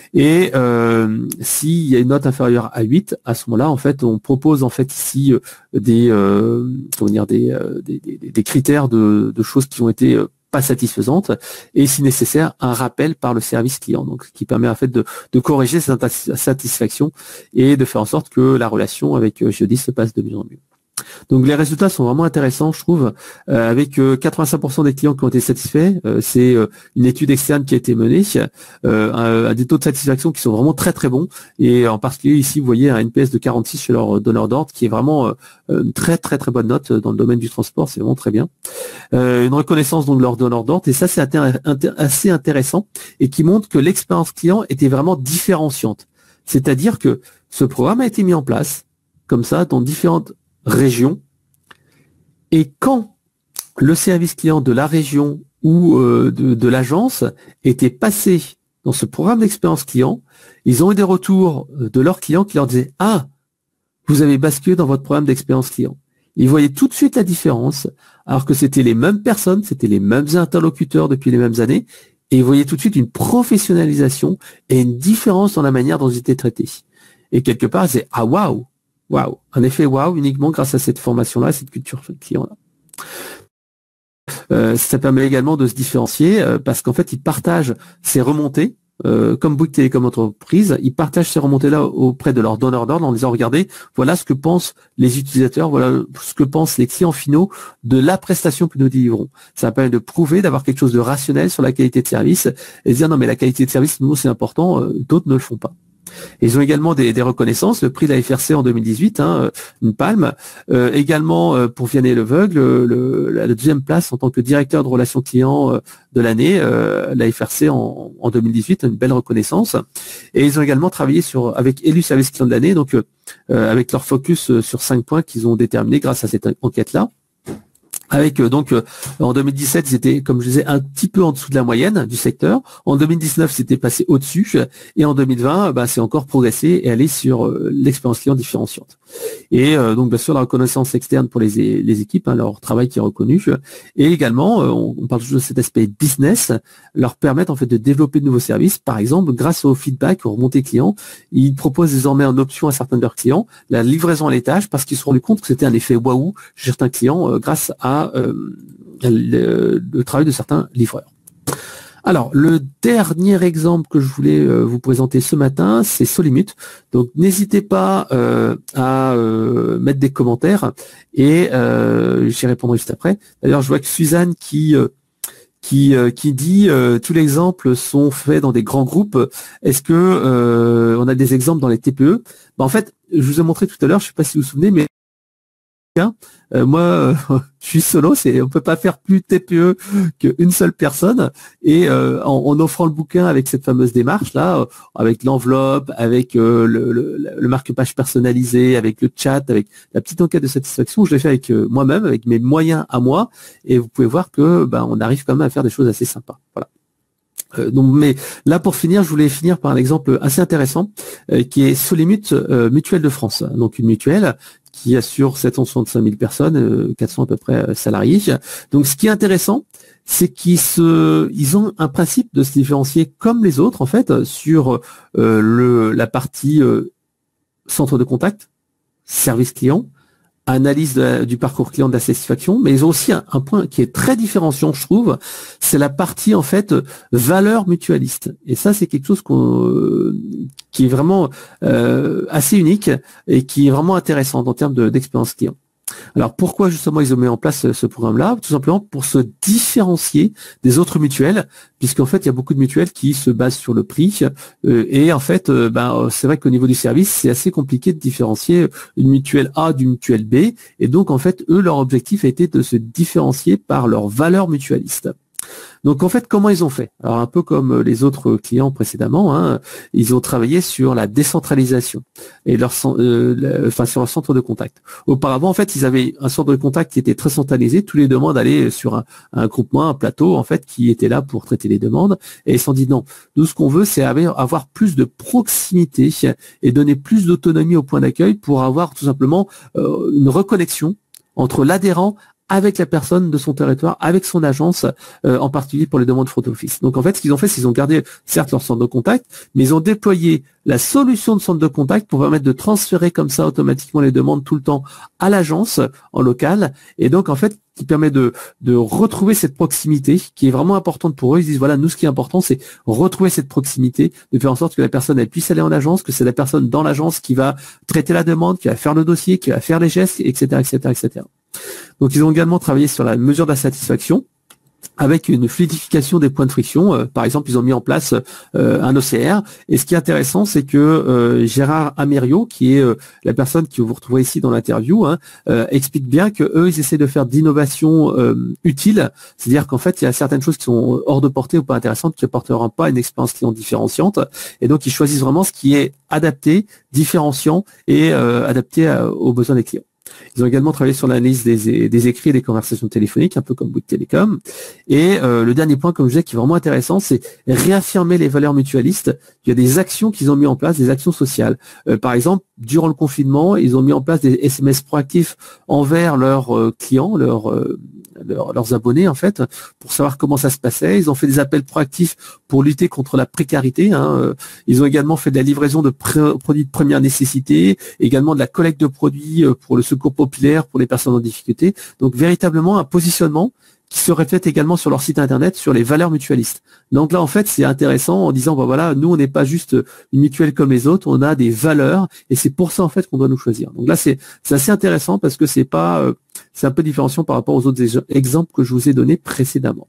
Et euh, s'il y a une note inférieure à huit, à ce moment-là, en fait, on propose en fait ici euh, des, euh, comment dire, des, euh, des, des, des critères de, de choses qui ont été euh, pas satisfaisante et si nécessaire un rappel par le service client, donc ce qui permet en fait de, de corriger cette insatisfaction et de faire en sorte que la relation avec Geodis se passe de mieux en mieux. Donc les résultats sont vraiment intéressants, je trouve, euh, avec euh, quatre-vingt-cinq pour cent des clients qui ont été satisfaits. Euh, c'est euh, une étude externe qui a été menée, euh, à des taux de satisfaction qui sont vraiment très très bons. Et en particulier ici, vous voyez un N P S de quarante-six chez leur donneur d'ordre, qui est vraiment euh, une très très très bonne note dans le domaine du transport. C'est vraiment très bien. Euh, une reconnaissance donc de leur donneur d'ordre, et ça c'est intér- intér- assez intéressant et qui montre que l'expérience client était vraiment différenciante. C'est-à-dire que ce programme a été mis en place comme ça dans différentes région, et quand le service client de la région ou euh, de, de l'agence était passé dans ce programme d'expérience client, ils ont eu des retours de leurs clients qui leur disaient « Ah, vous avez basculé dans votre programme d'expérience client ». Ils voyaient tout de suite la différence, alors que c'était les mêmes personnes, c'était les mêmes interlocuteurs depuis les mêmes années, et ils voyaient tout de suite une professionnalisation et une différence dans la manière dont ils étaient traités. Et quelque part, c'est « Ah, waouh !» Waouh, un effet waouh uniquement grâce à cette formation-là, cette culture client-là. Euh, ça permet également de se différencier euh, parce qu'en fait, ils partagent ces remontées, euh, comme Bouygues Télécom Entreprise, ils partagent ces remontées-là auprès de leurs donneurs d'ordre en disant, regardez, voilà ce que pensent les utilisateurs, voilà ce que pensent les clients finaux de la prestation que nous délivrons. Ça permet de prouver, d'avoir quelque chose de rationnel sur la qualité de service et de dire, non mais la qualité de service, nous, c'est important, euh, d'autres ne le font pas. Ils ont également des, des reconnaissances, le prix de la F R C en deux mille dix-huit, hein, une palme. Euh, également euh, pour Vianney Leveugle, le, le, la deuxième place en tant que directeur de relations clients euh, de l'année, euh, la F R C en, en deux mille dix-huit, une belle reconnaissance. Et ils ont également travaillé sur avec élu service client de l'année, donc euh, avec leur focus sur cinq points qu'ils ont déterminés grâce à cette enquête-là. Avec euh, donc euh, en deux mille dix-sept, c'était, comme je disais, un petit peu en dessous de la moyenne du secteur. En deux mille dix-neuf, c'était passé au-dessus. Et en deux mille vingt, bah, c'est encore progressé et aller sur euh, l'expérience client différenciante. Et euh, donc, bien sûr, la reconnaissance externe pour les, les équipes, hein, leur travail qui est reconnu. Et également, euh, on, on parle toujours de cet aspect business, leur permettre en fait de développer de nouveaux services. Par exemple, grâce au feedback, aux remontées clients, ils proposent désormais en option à certains de leurs clients la livraison à l'étage parce qu'ils se sont rendus compte que c'était un effet waouh chez certains clients euh, grâce à Euh, le, le travail de certains livreurs. Alors, le dernier exemple que je voulais euh, vous présenter ce matin, c'est Solimut. Donc, n'hésitez pas euh, à euh, mettre des commentaires et euh, j'y répondrai juste après. D'ailleurs, je vois que Suzanne qui euh, qui euh, qui dit euh, tous les exemples sont faits dans des grands groupes. Est-ce que euh, on a des exemples dans les T P E? Ben, en fait, je vous ai montré tout à l'heure, je ne sais pas si vous vous souvenez, mais Euh, moi, euh, je suis solo, c'est on peut pas faire plus T P E qu'une seule personne. Et euh, en, en offrant le bouquin avec cette fameuse démarche là, euh, avec l'enveloppe, avec euh, le, le, le marque-page personnalisé, avec le chat, avec la petite enquête de satisfaction, je l'ai fait avec euh, moi-même, avec mes moyens à moi. Et vous pouvez voir que ben, on arrive quand même à faire des choses assez sympas. Voilà. Euh, donc, mais là pour finir, je voulais finir par un exemple assez intéressant euh, qui est Solimut euh, Mutuelle de France. Donc une mutuelle qui assure sept cent soixante-cinq mille personnes, euh, quatre cents à peu près euh, salariés. Donc ce qui est intéressant, c'est qu'ils se, ils ont un principe de se différencier comme les autres en fait sur euh, le la partie euh, centre de contact, service client, analyse de la, du parcours client de la satisfaction, mais ils ont aussi un, un point qui est très différenciant, je trouve, c'est la partie en fait valeur mutualiste. Et ça, c'est quelque chose qu'on, euh, qui est vraiment euh, assez unique et qui est vraiment intéressant en termes de, d'expérience client. Alors pourquoi justement ils ont mis en place ce programme-là? Tout simplement pour se différencier des autres mutuelles, puisqu'en fait il y a beaucoup de mutuelles qui se basent sur le prix euh, et en fait euh, ben, c'est vrai qu'au niveau du service c'est assez compliqué de différencier une mutuelle A d'une mutuelle B, et donc en fait eux leur objectif a été de se différencier par leur valeur mutualiste. Donc en fait, comment ils ont fait? Alors un peu comme les autres clients précédemment, hein, ils ont travaillé sur la décentralisation et leur, euh, le, enfin sur leur centre de contact. Auparavant, en fait, ils avaient un centre de contact qui était très centralisé. Tous les demandes allaient sur un, un groupement, un plateau, en fait, qui était là pour traiter les demandes. Et ils se sont dit non. Nous, ce qu'on veut, c'est avoir plus de proximité et donner plus d'autonomie au point d'accueil pour avoir tout simplement euh, une reconnexion entre l'adhérent avec la personne de son territoire, avec son agence, euh, en particulier pour les demandes front office. Donc en fait, ce qu'ils ont fait, c'est qu'ils ont gardé certes leur centre de contact, mais ils ont déployé la solution de centre de contact pour permettre de transférer comme ça automatiquement les demandes tout le temps à l'agence en local, et donc en fait qui permet de, de retrouver cette proximité qui est vraiment importante pour eux. Ils disent voilà, nous ce qui est important c'est retrouver cette proximité, de faire en sorte que la personne elle puisse aller en agence, que c'est la personne dans l'agence qui va traiter la demande, qui va faire le dossier, qui va faire les gestes, et cetera, et cetera, et cetera. Donc ils ont également travaillé sur la mesure de la satisfaction avec une fluidification des points de friction. Euh, par exemple, ils ont mis en place euh, un O C R. Et ce qui est intéressant, c'est que euh, Gérard Amério, qui est euh, la personne que vous retrouvez ici dans l'interview, hein, euh, explique bien que eux, ils essaient de faire d'innovation euh, utile. C'est-à-dire qu'en fait, il y a certaines choses qui sont hors de portée ou pas intéressantes, qui apporteront pas une expérience client différenciante. Et donc, ils choisissent vraiment ce qui est adapté, différenciant et euh, adapté à, aux besoins des clients. Ils ont également travaillé sur l'analyse des, des écrits et des conversations téléphoniques, un peu comme Bouygues Télécom. Et euh, le dernier point, comme je disais, qui est vraiment intéressant, c'est réaffirmer les valeurs mutualistes. Il y a des actions qu'ils ont mis en place, des actions sociales. Euh, par exemple, durant le confinement, ils ont mis en place des S M S proactifs envers leurs euh, clients, leurs, euh, leurs, leurs abonnés, en fait, pour savoir comment ça se passait. Ils ont fait des appels proactifs pour lutter contre la précarité. Hein. Ils ont également fait de la livraison de pré- produits de première nécessité, également de la collecte de produits pour le secours populaire pour les personnes en difficulté. Donc véritablement un positionnement qui se reflète également sur leur site internet sur les valeurs mutualistes. Donc là en fait c'est intéressant en disant bah voilà, nous on n'est pas juste une mutuelle comme les autres, on a des valeurs et c'est pour ça en fait qu'on doit nous choisir. Donc là c'est c'est assez intéressant parce que c'est pas euh, c'est un peu différenciant par rapport aux autres exemples que je vous ai donnés précédemment.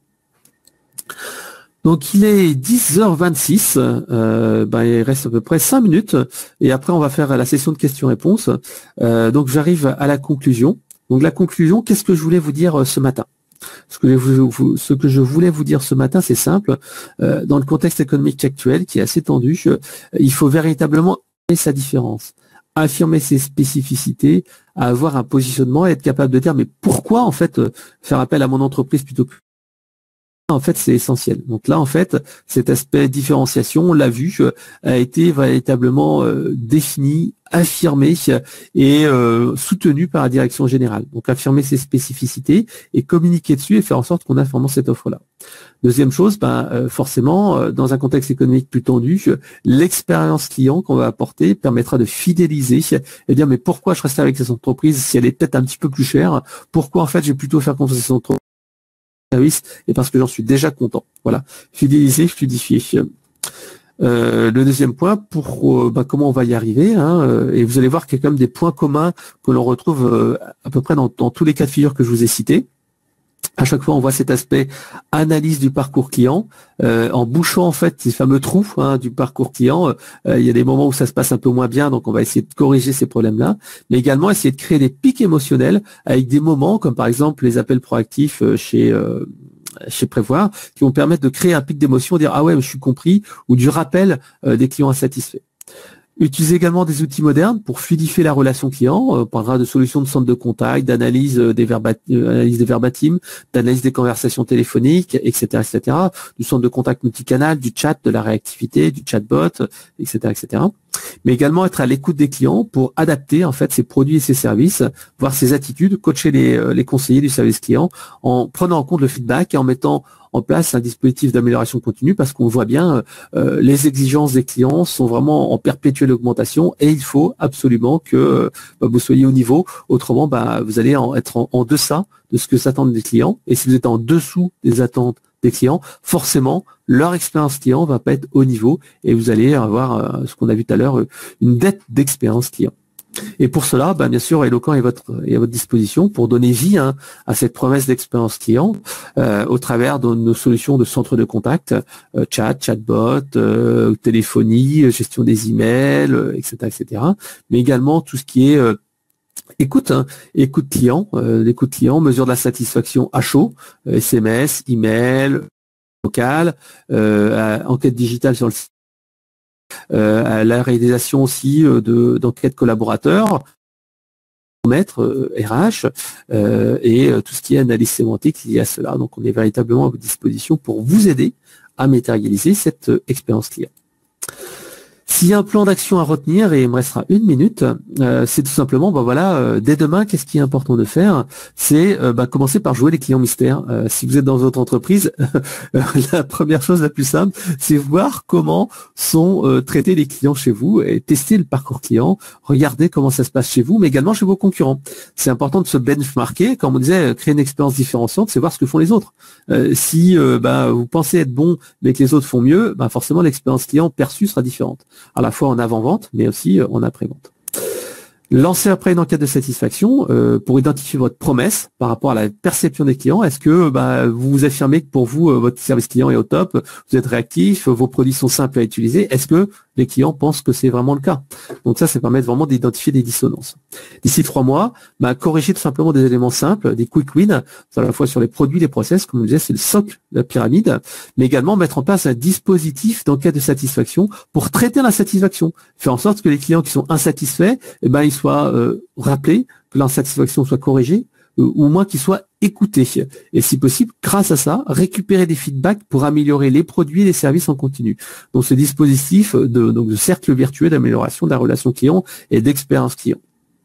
Donc il est dix heures vingt-six, euh, ben, il reste à peu près cinq minutes et après on va faire la session de questions-réponses. Euh, donc j'arrive à la conclusion. Donc la conclusion, qu'est-ce que je voulais vous dire ce matin? Ce que, je, ce que je voulais vous dire ce matin, c'est simple. Euh, dans le contexte économique actuel qui est assez tendu, euh, il faut véritablement affirmer sa différence, affirmer ses spécificités, avoir un positionnement et être capable de dire mais pourquoi en fait euh, faire appel à mon entreprise plutôt que en fait, c'est essentiel. Donc là, en fait, cet aspect différenciation, on l'a vu, a été véritablement euh, défini, affirmé et euh, soutenu par la direction générale. Donc, affirmer ses spécificités et communiquer dessus et faire en sorte qu'on a vraiment cette offre-là. Deuxième chose, ben, euh, forcément, euh, dans un contexte économique plus tendu, l'expérience client qu'on va apporter permettra de fidéliser et dire mais pourquoi je reste avec cette entreprise si elle est peut-être un petit peu plus chère? Pourquoi en fait, j'ai plutôt faire confiance à cette entreprise et parce que j'en suis déjà content. Voilà, fidéliser, fluidifier. Euh, le deuxième point, pour euh, bah, comment on va y arriver, hein, euh, et vous allez voir qu'il y a quand même des points communs que l'on retrouve euh, à peu près dans, dans tous les cas de figure que je vous ai cités. À chaque fois, on voit cet aspect analyse du parcours client, euh, en bouchant en fait ces fameux trous hein, du parcours client. Euh, il y a des moments où ça se passe un peu moins bien, donc on va essayer de corriger ces problèmes-là, mais également essayer de créer des pics émotionnels avec des moments comme par exemple les appels proactifs chez euh, chez Prévoir, qui vont permettre de créer un pic d'émotion, dire ah ouais, je suis compris, ou du rappel euh, des clients insatisfaits. Utilisez également des outils modernes pour fluidifier la relation client. On parlera de solutions de centre de contact, d'analyse des, verbat analyse des verbatims, d'analyse des conversations téléphoniques, et cetera, et cetera. Du centre de contact multicanal, du chat, de la réactivité, du chatbot, et cetera, et cetera. Mais également être à l'écoute des clients pour adapter en fait ses produits et ses services, voir ses attitudes, coacher les, les conseillers du service client en prenant en compte le feedback et en mettant en place un dispositif d'amélioration continue parce qu'on voit bien euh, les exigences des clients sont vraiment en perpétuelle augmentation et il faut absolument que euh, vous soyez au niveau. Autrement, bah, vous allez en être en, en deçà de ce que s'attendent des clients. Et si vous êtes en dessous des attentes des clients, forcément, leur expérience client va pas être au niveau et vous allez avoir euh, ce qu'on a vu tout à l'heure, une dette d'expérience client. Et pour cela, ben, bien sûr, Eloquent est, votre, est à votre disposition pour donner vie hein, à cette promesse d'expérience client euh, au travers de nos solutions de centre de contact, euh, chat, chatbot, euh, téléphonie, gestion des emails, euh, et cetera, et cetera. Mais également tout ce qui est euh, écoute, hein, écoute client, euh, écoute client, mesure de la satisfaction à chaud, euh, S M S, email, local, euh, enquête digitale sur le site. Euh, à la réalisation aussi euh, de d'enquêtes collaborateurs, maître euh, R H euh, et euh, tout ce qui est analyse sémantique liée à cela. Donc on est véritablement à votre disposition pour vous aider à matérialiser cette euh, expérience client. S'il y a un plan d'action à retenir, et il me restera une minute, euh, c'est tout simplement, bah voilà, euh, dès demain, qu'est-ce qui est important de faire? C'est euh, bah, commencer par jouer les clients mystères. Euh, si vous êtes dans votre entreprise, la première chose la plus simple, c'est voir comment sont euh, traités les clients chez vous et tester le parcours client, regarder comment ça se passe chez vous, mais également chez vos concurrents. C'est important de se benchmarker, comme on disait, créer une expérience différenciante, c'est voir ce que font les autres. Euh, si euh, bah, vous pensez être bon, mais que les autres font mieux, bah, forcément l'expérience client perçue sera différente, à la fois en avant-vente, mais aussi en après-vente. Lancez après une enquête de satisfaction euh, pour identifier votre promesse par rapport à la perception des clients. Est-ce que bah, vous vous affirmez que pour vous, euh, votre service client est au top, vous êtes réactif, vos produits sont simples à utiliser? Est-ce que les clients pensent que c'est vraiment le cas? Donc ça, ça permet vraiment d'identifier des dissonances. D'ici trois mois, bah, corriger tout simplement des éléments simples, des quick wins, à la fois sur les produits, les process, comme on disait, c'est le socle de la pyramide, mais également mettre en place un dispositif d'enquête de satisfaction pour traiter l'insatisfaction, faire en sorte que les clients qui sont insatisfaits, eh ben, ils soient euh, rappelés, que l'insatisfaction soit corrigée, euh, ou au moins qu'ils soient écoutés. Et si possible, grâce à ça, récupérer des feedbacks pour améliorer les produits et les services en continu. Donc ce dispositif de, donc, de cercle vertueux d'amélioration de la relation client et d'expérience client.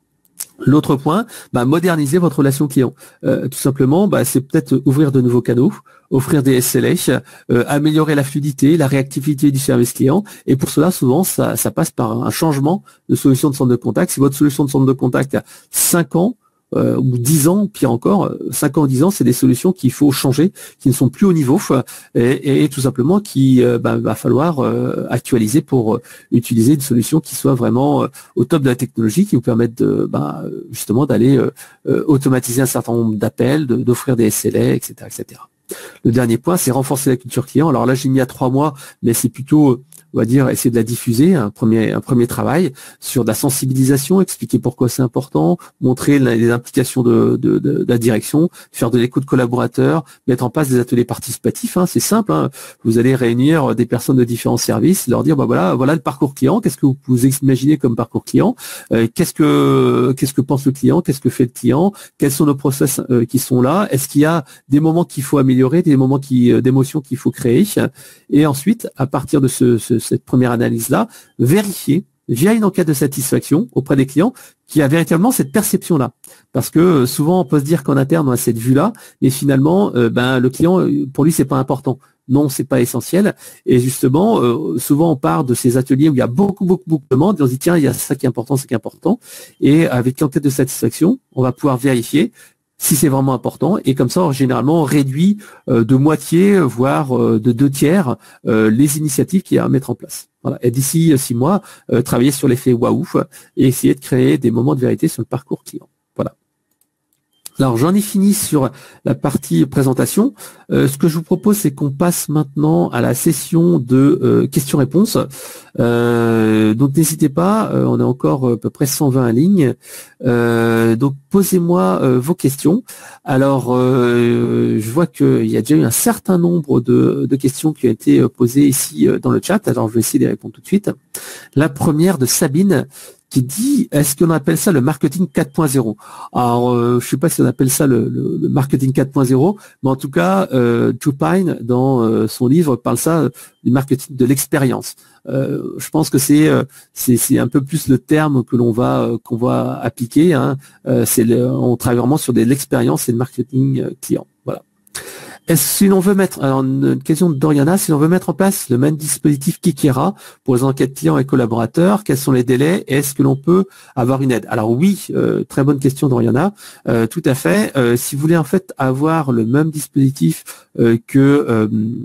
L'autre point, bah, moderniser votre relation client. Euh, tout simplement, bah, c'est peut-être ouvrir de nouveaux canaux, offrir des S L A, euh, améliorer la fluidité, la réactivité du service client. Et pour cela, souvent, ça, ça passe par un changement de solution de centre de contact. Si votre solution de centre de contact a cinq ans, Euh, ou dix ans, pire encore, cinq ans ou dix ans, c'est des solutions qu'il faut changer, qui ne sont plus au niveau et, et tout simplement qui euh, bah, va falloir euh, actualiser pour euh, utiliser une solution qui soit vraiment euh, au top de la technologie, qui vous permette de, bah, justement d'aller euh, euh, automatiser un certain nombre d'appels, d'offrir des S L A, et cetera, et cetera. Le dernier point, c'est renforcer la culture client. Alors là, j'ai mis à trois mois, mais c'est plutôt, on va dire, essayer de la diffuser, un premier, un premier travail sur de la sensibilisation, expliquer pourquoi c'est important, montrer les implications de, de, de, de la direction, faire de l'écoute collaborateur, mettre en place des ateliers participatifs. Hein, c'est simple. Hein. Vous allez réunir des personnes de différents services, leur dire, bah voilà, voilà le parcours client. Qu'est-ce que vous vous imaginez comme parcours client? euh, Qu'est-ce que qu'est-ce que pense le client? Qu'est-ce que fait le client? Quels sont nos process euh, qui sont là? Est-ce qu'il y a des moments qu'il faut améliorer, des moments qui, euh, d'émotions qu'il faut créer? Et ensuite, à partir de ce, ce cette première analyse-là, vérifier via une enquête de satisfaction auprès des clients qui a véritablement cette perception-là. Parce que souvent, on peut se dire qu'en interne, on a cette vue-là, mais finalement, euh, ben, le client, pour lui, c'est pas important. Non, c'est pas essentiel. Et justement, euh, souvent, on part de ces ateliers où il y a beaucoup, beaucoup, beaucoup de demandes, et on se dit, tiens, il y a ça qui est important, c'est qui est important. Et avec l'enquête de satisfaction, on va pouvoir vérifier si c'est vraiment important, et comme ça, généralement, on réduit euh, de moitié, voire euh, de deux tiers, euh, les initiatives qu'il y a à mettre en place. Voilà. Et d'ici six mois, euh, travailler sur l'effet waouh et essayer de créer des moments de vérité sur le parcours client. Voilà. Alors j'en ai fini sur la partie présentation. Euh, ce que je vous propose, c'est qu'on passe maintenant à la session de euh, questions-réponses. Euh, donc n'hésitez pas, euh, on a encore à peu près cent vingt lignes. Euh, donc posez-moi euh, vos questions. Alors euh, je vois qu'il y a déjà eu un certain nombre de, de questions qui ont été posées ici euh, dans le chat. Alors je vais essayer de répondre tout de suite. La première de Sabine, qui dit, est-ce qu'on appelle ça le marketing quatre point zéro? Alors, euh, je ne sais pas si on appelle ça le, le, le marketing quatre point zéro, mais en tout cas, euh, Chupine, dans euh, son livre, parle ça euh, du marketing de l'expérience. Euh, je pense que c'est euh, c'est un peu plus le terme que l'on va euh, qu'on va appliquer. Hein. Euh, c'est le, on travaille vraiment sur de l'expérience et le marketing euh, client. Voilà. Est-ce si l'on veut mettre, alors une question de Doriana, si l'on veut mettre en place le même dispositif Kikera pour les enquêtes clients et collaborateurs, quels sont les délais et est-ce que l'on peut avoir une aide? Alors oui, euh, très bonne question Doriana, euh, tout à fait. Euh, si vous voulez en fait avoir le même dispositif euh, que euh,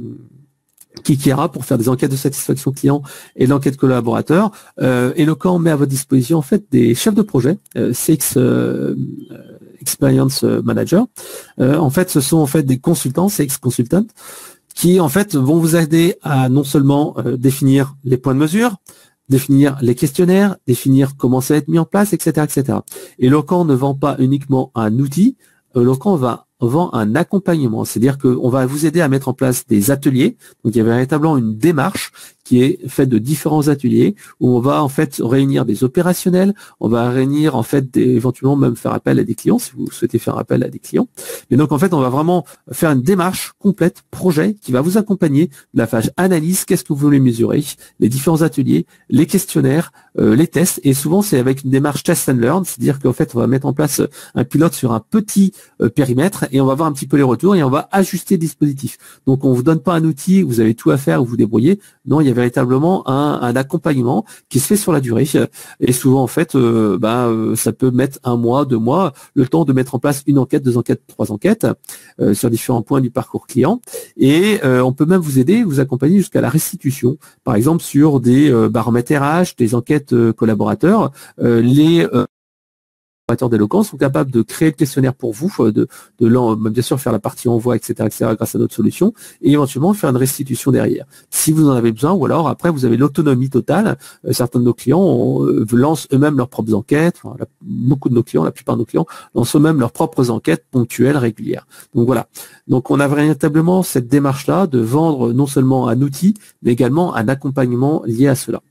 Kikera pour faire des enquêtes de satisfaction client et l'enquête collaborateur, euh, Eloquent met à votre disposition en fait des chefs de projet, euh, C X euh, Experience Manager. Euh, en fait, ce sont en fait des consultants, C X Consultants, qui en fait vont vous aider à non seulement euh, définir les points de mesure, définir les questionnaires, définir comment ça va être mis en place, et cetera, et cetera. Eloquent ne vend pas uniquement un outil, Eloquent va vend un accompagnement, c'est-à-dire qu'on va vous aider à mettre en place des ateliers. Donc il y a véritablement une démarche qui est faite de différents ateliers où on va en fait réunir des opérationnels, on va réunir en fait des, éventuellement même faire appel à des clients si vous souhaitez faire appel à des clients. Mais donc en fait on va vraiment faire une démarche complète projet qui va vous accompagner de la phase analyse, qu'est-ce que vous voulez mesurer, les différents ateliers, les questionnaires, euh, les tests et souvent c'est avec une démarche test and learn, c'est-à-dire qu'en fait on va mettre en place un pilote sur un petit euh, périmètre et on va voir un petit peu les retours et on va ajuster le dispositif. Donc on vous donne pas un outil, vous avez tout à faire, vous vous débrouillez. Non, il y a véritablement un, un accompagnement qui se fait sur la durée. Et souvent, en fait, euh, bah, euh, ça peut mettre un mois, deux mois, le temps de mettre en place une enquête, deux enquêtes, trois enquêtes euh, sur différents points du parcours client. Et euh, on peut même vous aider, vous accompagner jusqu'à la restitution. Par exemple, sur des euh, baromètres R H, des enquêtes euh, collaborateurs, euh, les euh, d'Eloquent sont capables de créer le questionnaire pour vous, de, de bien sûr faire la partie envoi, et cetera, et cetera, grâce à notre solution, et éventuellement faire une restitution derrière. Si vous en avez besoin, ou alors après vous avez l'autonomie totale. Euh, certains de nos clients on, euh, lancent eux-mêmes leurs propres enquêtes. Enfin, la, beaucoup de nos clients, la plupart de nos clients lancent eux-mêmes leurs propres enquêtes ponctuelles, régulières. Donc voilà. Donc on a véritablement cette démarche-là de vendre non seulement un outil, mais également un accompagnement lié à cela.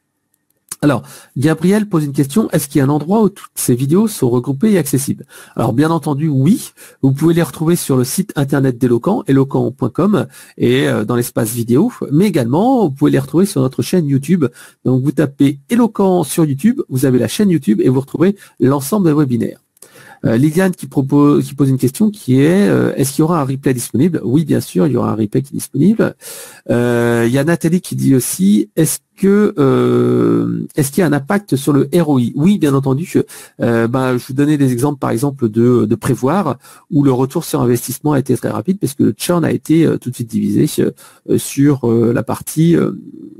Alors, Gabriel pose une question, est-ce qu'il y a un endroit où toutes ces vidéos sont regroupées et accessibles? Alors, bien entendu, oui. Vous pouvez les retrouver sur le site internet d'Eloquent, eloquent point com, et euh, dans l'espace vidéo, mais également, vous pouvez les retrouver sur notre chaîne YouTube. Donc, vous tapez Eloquent sur YouTube, vous avez la chaîne YouTube et vous retrouvez l'ensemble des webinaires. Euh, Liliane qui propose, qui pose une question qui est euh, est-ce qu'il y aura un replay disponible? Oui, bien sûr, il y aura un replay qui est disponible. Euh, il y a Nathalie qui dit aussi est-ce que euh, est-ce qu'il y a un impact sur le R O I? Oui, bien entendu. Euh, ben, je vous donnais des exemples, par exemple, de, de prévoir où le retour sur investissement a été très rapide parce que le churn a été euh, tout de suite divisé euh, sur euh, la partie euh,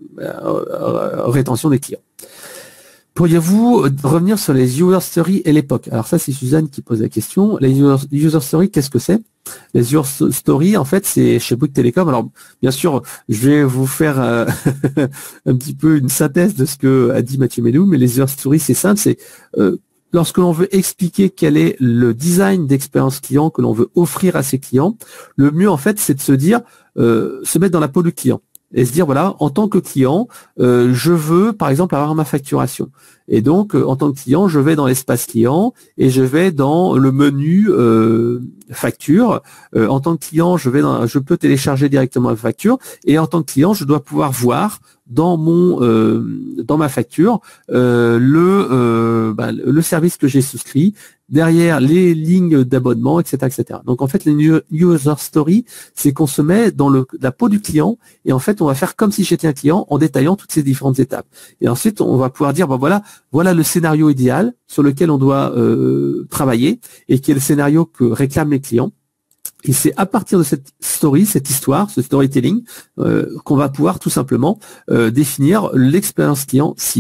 euh, rétention des clients. Pourriez-vous revenir sur les user stories et l'époque? Alors ça, c'est Suzanne qui pose la question. Les user, user stories, qu'est-ce que c'est? Les user stories, en fait, c'est chez Bouygues Télécom. Alors, bien sûr, je vais vous faire euh, un petit peu une synthèse de ce que a dit Mathieu Ménou, mais les user stories, c'est simple, c'est euh, lorsque l'on veut expliquer quel est le design d'expérience client que l'on veut offrir à ses clients, le mieux, en fait, c'est de se dire, euh, se mettre dans la peau du client. Et se dire, voilà, en tant que client, euh, je veux, par exemple, avoir ma facturation. Et donc, euh, en tant que client, je vais dans l'espace client et je vais dans le menu euh, facture. Euh, en tant que client, je vais dans, je peux télécharger directement la facture. Et en tant que client, je dois pouvoir voir dans mon euh, dans ma facture euh, le euh, bah, le service que j'ai souscrit, derrière les lignes d'abonnement, et cetera, et cetera. Donc en fait, les user story, c'est qu'on se met dans le, la peau du client et en fait, on va faire comme si j'étais un client en détaillant toutes ces différentes étapes. Et ensuite, on va pouvoir dire, ben voilà, voilà le scénario idéal sur lequel on doit euh, travailler et qui est le scénario que réclament les clients. Et c'est à partir de cette story, cette histoire, ce storytelling, euh, qu'on va pouvoir tout simplement euh, définir l'expérience client cible.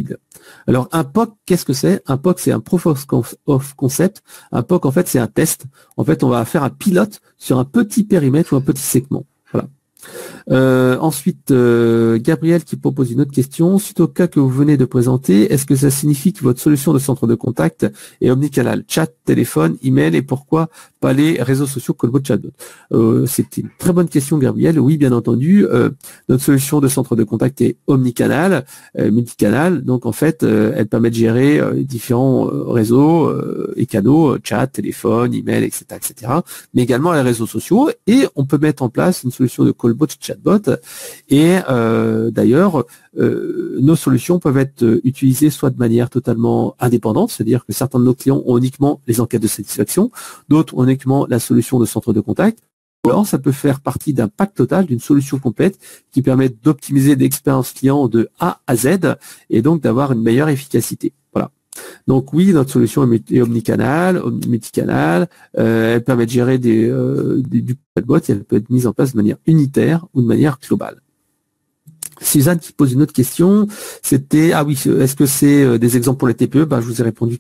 Alors un P O C, qu'est-ce que c'est? Un P O C, c'est un Proof of Concept. Un P O C, en fait, c'est un test. En fait, on va faire un pilote sur un petit périmètre ou un petit segment. Voilà. Euh, ensuite, euh, Gabriel qui propose une autre question. Suite au cas que vous venez de présenter, est-ce que ça signifie que votre solution de centre de contact est omnicanal, chat, téléphone, email, et pourquoi pas les réseaux sociaux comme votre chatbot? euh, C'est une très bonne question, Gabriel. Oui, bien entendu, euh, notre solution de centre de contact est omnicanal, euh, multicanal. Donc, en fait, euh, elle permet de gérer euh, différents euh, réseaux euh, et canaux, euh, chat, téléphone, email, et cetera, et cetera. Mais également les réseaux sociaux. Et on peut mettre en place une solution de callbot, chatbot. Et euh, d'ailleurs, euh, nos solutions peuvent être utilisées soit de manière totalement indépendante, c'est-à-dire que certains de nos clients ont uniquement les enquêtes de satisfaction, d'autres ont uniquement la solution de centre de contact. Ou alors, ça peut faire partie d'un pack total, d'une solution complète qui permet d'optimiser l'expérience client de A à Z et donc d'avoir une meilleure efficacité. Voilà. Donc oui, notre solution est omnicanal, multicanal, euh, elle permet de gérer des, euh, des, du chatbot et elle peut être mise en place de manière unitaire ou de manière globale. Suzanne qui pose une autre question, c'était, ah oui, est-ce que c'est des exemples pour les T P E? Ben, je vous ai répondu.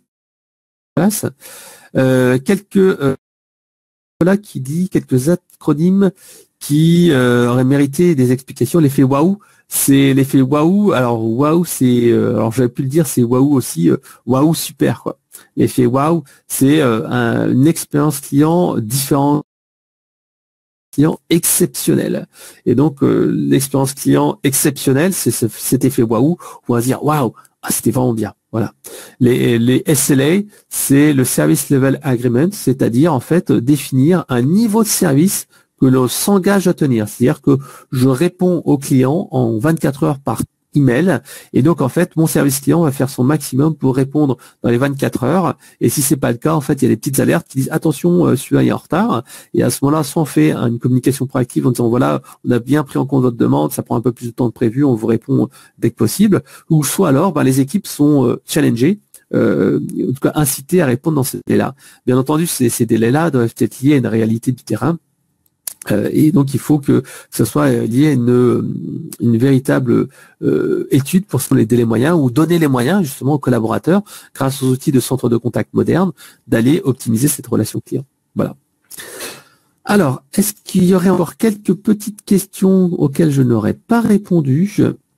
Euh, quelques, euh, là qui dit quelques acronymes qui euh, auraient mérité des explications. L'effet waouh, c'est l'effet waouh. Alors waouh, c'est, euh, alors j'avais pu le dire, c'est waouh aussi, euh, waouh super quoi. L'effet waouh, c'est euh, un, une expérience client différente. Client exceptionnel. Et donc, euh, l'expérience client exceptionnelle, c'est ce, cet effet waouh, où on va se dire waouh, ah, c'était vraiment bien. Voilà. Les, les S L A, c'est le Service Level Agreement, c'est-à-dire en fait définir un niveau de service que l'on s'engage à tenir. C'est-à-dire que je réponds au client en vingt-quatre heures par email, et donc en fait mon service client va faire son maximum pour répondre dans les vingt-quatre heures, et si c'est pas le cas, en fait il y a des petites alertes qui disent attention, euh, celui-là est en retard, et à ce moment-là soit on fait une communication proactive en disant voilà, on a bien pris en compte votre demande, ça prend un peu plus de temps que prévu, on vous répond dès que possible, ou soit alors ben, les équipes sont euh, challengées, euh, en tout cas incitées à répondre dans ces délais-là. Bien entendu, ces, ces délais-là doivent être liés à une réalité du terrain. Euh, et donc il faut que ce soit lié à une, une véritable euh, étude pour les délais moyens ou donner les moyens justement aux collaborateurs grâce aux outils de centre de contact modernes d'aller optimiser cette relation client. Voilà. Alors, est-ce qu'il y aurait encore quelques petites questions auxquelles je n'aurais pas répondu?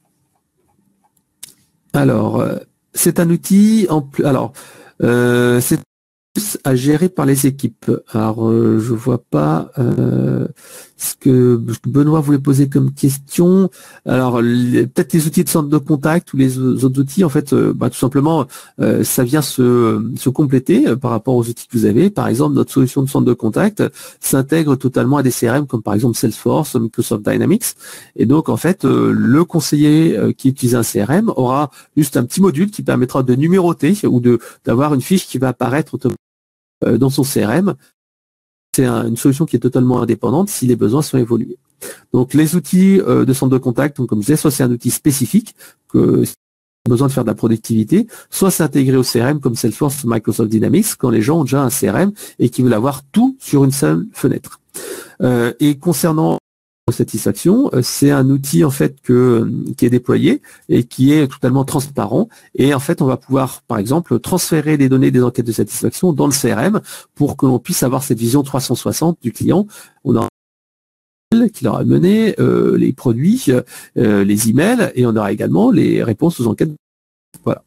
Alors, euh, c'est un outil en plus. Alors, euh, c'est à gérer par les équipes. Alors, euh, je vois pas euh, ce que Benoît voulait poser comme question. Alors, peut-être les outils de centre de contact ou les autres outils, en fait, euh, bah, tout simplement, euh, ça vient se, se compléter euh, par rapport aux outils que vous avez. Par exemple, notre solution de centre de contact s'intègre totalement à des C R M comme par exemple Salesforce, Microsoft Dynamics. Et donc, en fait, euh, le conseiller euh, qui utilise un C R M aura juste un petit module qui permettra de numéroter ou de d'avoir une fiche qui va apparaître automatiquement dans son C R M. C'est un, une solution qui est totalement indépendante si les besoins sont évolués. Donc les outils euh, de centre de contact, donc, comme je disais, soit c'est un outil spécifique que si on a besoin de faire de la productivité, soit c'est intégré au C R M comme Salesforce, Microsoft Dynamics, quand les gens ont déjà un C R M et qui veulent avoir tout sur une seule fenêtre. Euh, et concernant satisfaction, c'est un outil en fait que qui est déployé et qui est totalement transparent, et en fait on va pouvoir par exemple transférer les données des enquêtes de satisfaction dans le C R M pour que l'on puisse avoir cette vision trois cent soixante du client. On aura qui leur a mené euh, les produits, euh, les emails, et on aura également les réponses aux enquêtes. Voilà.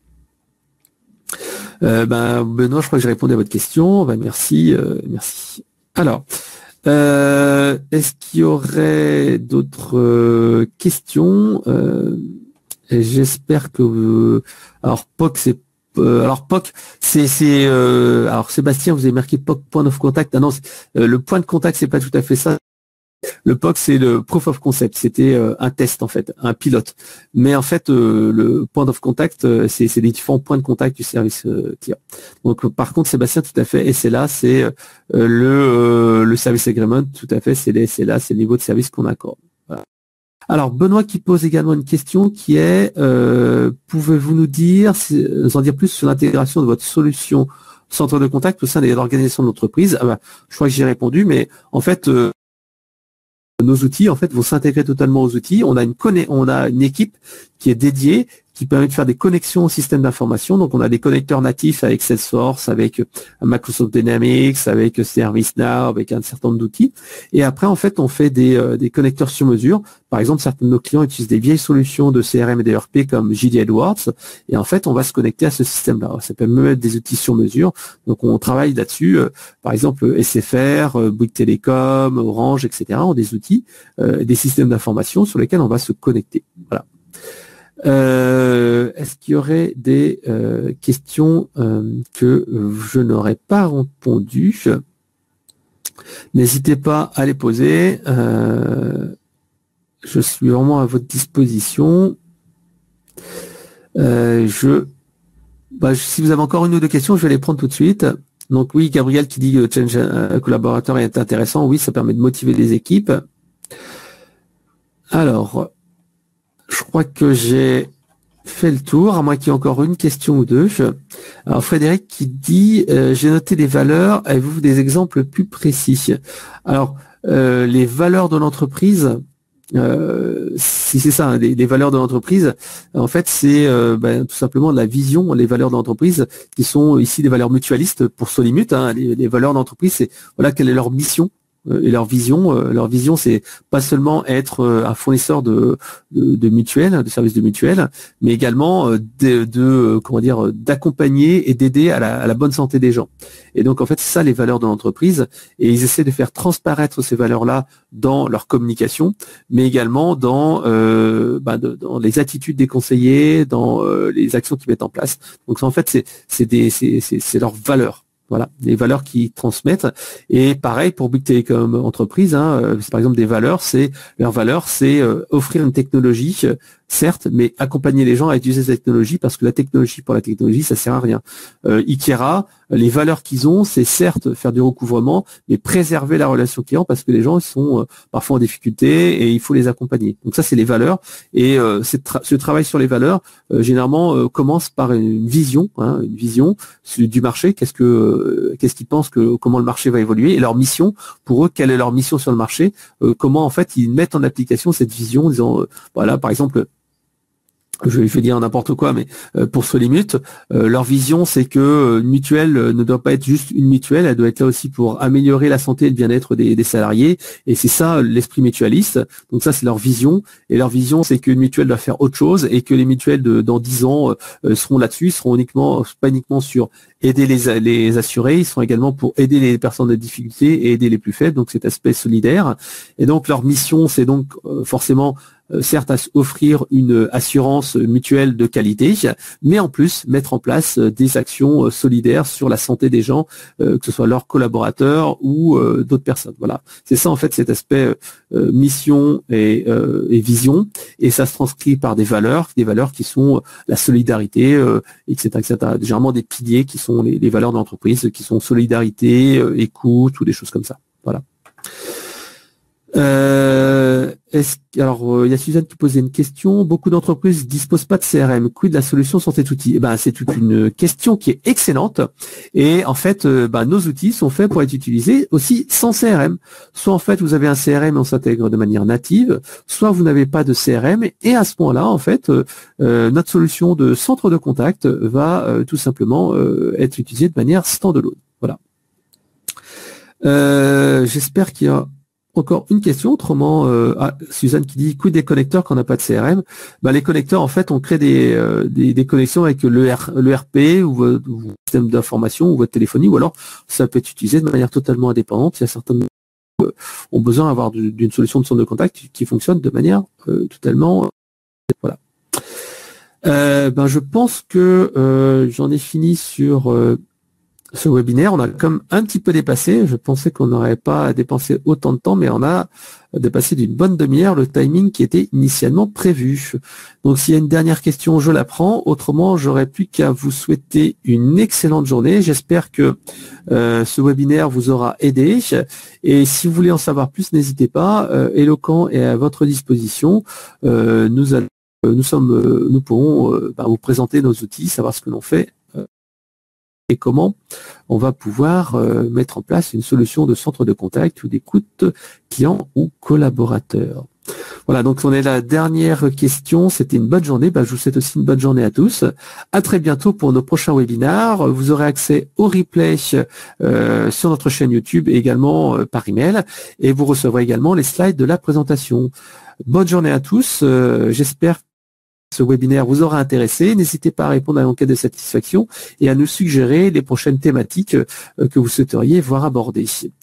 Euh, ben Benoît, je crois que j'ai répondu à votre question. Ben, merci, euh, merci. Alors. Euh, est-ce qu'il y aurait d'autres euh, questions? euh, J'espère que vous... alors P O C, c'est euh, alors P O C, c'est c'est euh, alors Sébastien, vous avez marqué P O C point of contact. Ah non, euh, le point de contact, c'est pas tout à fait ça. Le P O C, c'est le proof of concept. C'était euh, un test, en fait, un pilote. Mais en fait, euh, le point of contact, euh, c'est des différents points de contact du service euh, client. Donc, euh, par contre, Sébastien, tout à fait, et c'est là, c'est euh, le, euh, le service agreement, tout à fait, c'est là, c'est le niveau de service qu'on accorde. Voilà. Alors, Benoît qui pose également une question qui est, euh, pouvez-vous nous dire, nous en dire plus sur l'intégration de votre solution centre de contact au sein des organisations de l'entreprise? Ah bah, je crois que j'ai répondu, mais en fait... Euh, nos outils en fait vont s'intégrer totalement aux outils. On a une conna... on a une équipe qui est dédiée, qui permet de faire des connexions au système d'information. Donc, on a des connecteurs natifs avec Salesforce, avec Microsoft Dynamics, avec ServiceNow, avec un certain nombre d'outils. Et après, en fait, on fait des, euh, des connecteurs sur mesure. Par exemple, certains de nos clients utilisent des vieilles solutions de C R M et de E R P comme J D Edwards. Et en fait, on va se connecter à ce système-là. Ça peut même être des outils sur mesure. Donc, on travaille là-dessus. Euh, par exemple, S F R, euh, Bouygues Télécom, Orange, et cetera ont des outils, euh, des systèmes d'information sur lesquels on va se connecter. Voilà. Euh, est-ce qu'il y aurait des euh, questions euh, que je n'aurais pas répondu? N'hésitez pas à les poser. Euh, je suis vraiment à votre disposition. Euh, je, bah, si vous avez encore une ou deux questions, je vais les prendre tout de suite. Donc oui, Gabriel qui dit que Change euh, collaborateur est intéressant. Oui, ça permet de motiver les équipes. Alors, je crois que j'ai fait le tour, à moins qu'il y ait encore une question ou deux. Alors Frédéric qui dit euh, j'ai noté des valeurs, avez-vous des exemples plus précis? Alors, euh, les valeurs de l'entreprise, euh, si c'est ça, hein, les, les valeurs de l'entreprise, en fait, c'est euh, ben, tout simplement la vision, les valeurs de l'entreprise, qui sont ici des valeurs mutualistes pour Solimut. Hein, les, les valeurs d'entreprise, c'est voilà quelle est leur mission. Et leur vision, euh, leur vision, c'est pas seulement être euh, un fournisseur de, de, de mutuelles, de services de mutuelles, mais également euh, de, de euh, comment dire, d'accompagner et d'aider à la, à la bonne santé des gens. Et donc en fait, c'est ça les valeurs de l'entreprise. Et ils essaient de faire transparaître ces valeurs-là dans leur communication, mais également dans, euh, bah, de, dans les attitudes des conseillers, dans euh, les actions qu'ils mettent en place. Donc en fait, c'est c'est des c'est c'est, c'est leurs valeurs. Voilà, les valeurs qu'ils transmettent. Et pareil pour Bouygues Télécom Entreprise, hein, c'est par exemple des valeurs, c'est leur valeur, c'est euh, offrir une technologie, euh, certes, mais accompagner les gens à utiliser cette technologie parce que la technologie pour la technologie, ça sert à rien. Euh, Ikera, les valeurs qu'ils ont, c'est certes faire du recouvrement, mais préserver la relation client parce que les gens sont euh, parfois en difficulté et il faut les accompagner. Donc ça, c'est les valeurs. Et euh, tra- ce travail sur les valeurs, euh, généralement, euh, commence par une vision, hein, une vision du marché. Qu'est-ce que euh, qu'est-ce qu'ils pensent que comment le marché va évoluer et leur mission pour eux, quelle est leur mission sur le marché, euh, comment en fait ils mettent en application cette vision en disant euh, voilà, par exemple. Je vais dire n'importe quoi, mais pour Solimut, euh, leur vision, c'est que une mutuelle ne doit pas être juste une mutuelle, elle doit être là aussi pour améliorer la santé et le bien-être des, des salariés. Et c'est ça l'esprit mutualiste. Donc ça, c'est leur vision. Et leur vision, c'est qu'une mutuelle doit faire autre chose et que les mutuelles de, dans dix ans euh, seront là-dessus, seront uniquement, pas uniquement sur aider les, les assurés, ils seront également pour aider les personnes en difficulté et aider les plus faibles. Donc cet aspect solidaire. Et donc leur mission, c'est donc euh, forcément Euh, certes à offrir une assurance mutuelle de qualité, mais en plus mettre en place euh, des actions euh, solidaires sur la santé des gens, euh, que ce soit leurs collaborateurs ou euh, d'autres personnes. Voilà, c'est ça en fait cet aspect euh, mission et, euh, et vision, et ça se transcrit par des valeurs, des valeurs qui sont la solidarité, euh, et cetera, et cetera. Généralement des piliers qui sont les, les valeurs d'entreprise, qui sont solidarité, euh, écoute ou des choses comme ça. Voilà. Euh, est-ce, alors, il euh, y a Suzanne qui posait une question. Beaucoup d'entreprises ne disposent pas de C R M. Quid de la solution sans cet outil? Eh ben, c'est toute une question qui est excellente. Et en fait, euh, ben, nos outils sont faits pour être utilisés aussi sans C R M. Soit en fait, vous avez un C R M et on s'intègre de manière native, soit vous n'avez pas de C R M. Et à ce point-là, en fait, euh, euh, notre solution de centre de contact va euh, tout simplement euh, être utilisée de manière standalone. Voilà. Euh, j'espère qu'il y a encore une question, autrement, euh, ah, Suzanne qui dit quid des connecteurs quand on n'a pas de C R M. Ben, les connecteurs, en fait, on crée des, euh, des, des connexions avec le, R, le R P ou votre système d'information ou votre téléphonie, ou alors ça peut être utilisé de manière totalement indépendante. Il y a certains euh, ont besoin d'avoir d'une solution de centre de contact qui, qui fonctionne de manière euh, totalement. Euh, voilà. Euh, ben, je pense que euh, j'en ai fini sur euh, ce webinaire. On a comme un petit peu dépassé. Je pensais qu'on n'aurait pas dépensé autant de temps, mais on a dépassé d'une bonne demi-heure le timing qui était initialement prévu. Donc s'il y a une dernière question, je la prends. Autrement, j'aurais plus qu'à vous souhaiter une excellente journée. J'espère que euh, ce webinaire vous aura aidé. Et si vous voulez en savoir plus, n'hésitez pas. Euh, Eloquent est à votre disposition. Euh, nous, allons, nous sommes, nous pourrons euh, bah, vous présenter nos outils, savoir ce que l'on fait et comment on va pouvoir euh, mettre en place une solution de centre de contact ou d'écoute client ou collaborateur. Voilà, donc on est la dernière question. C'était une bonne journée. Bah, je vous souhaite aussi une bonne journée à tous. À très bientôt pour nos prochains webinaires. Vous aurez accès au replay euh, sur notre chaîne YouTube et également euh, par email. Et vous recevrez également les slides de la présentation. Bonne journée à tous. Euh, j'espère que ce webinaire vous aura intéressé. N'hésitez pas à répondre à l'enquête de satisfaction et à nous suggérer les prochaines thématiques euh, que vous souhaiteriez voir abordées.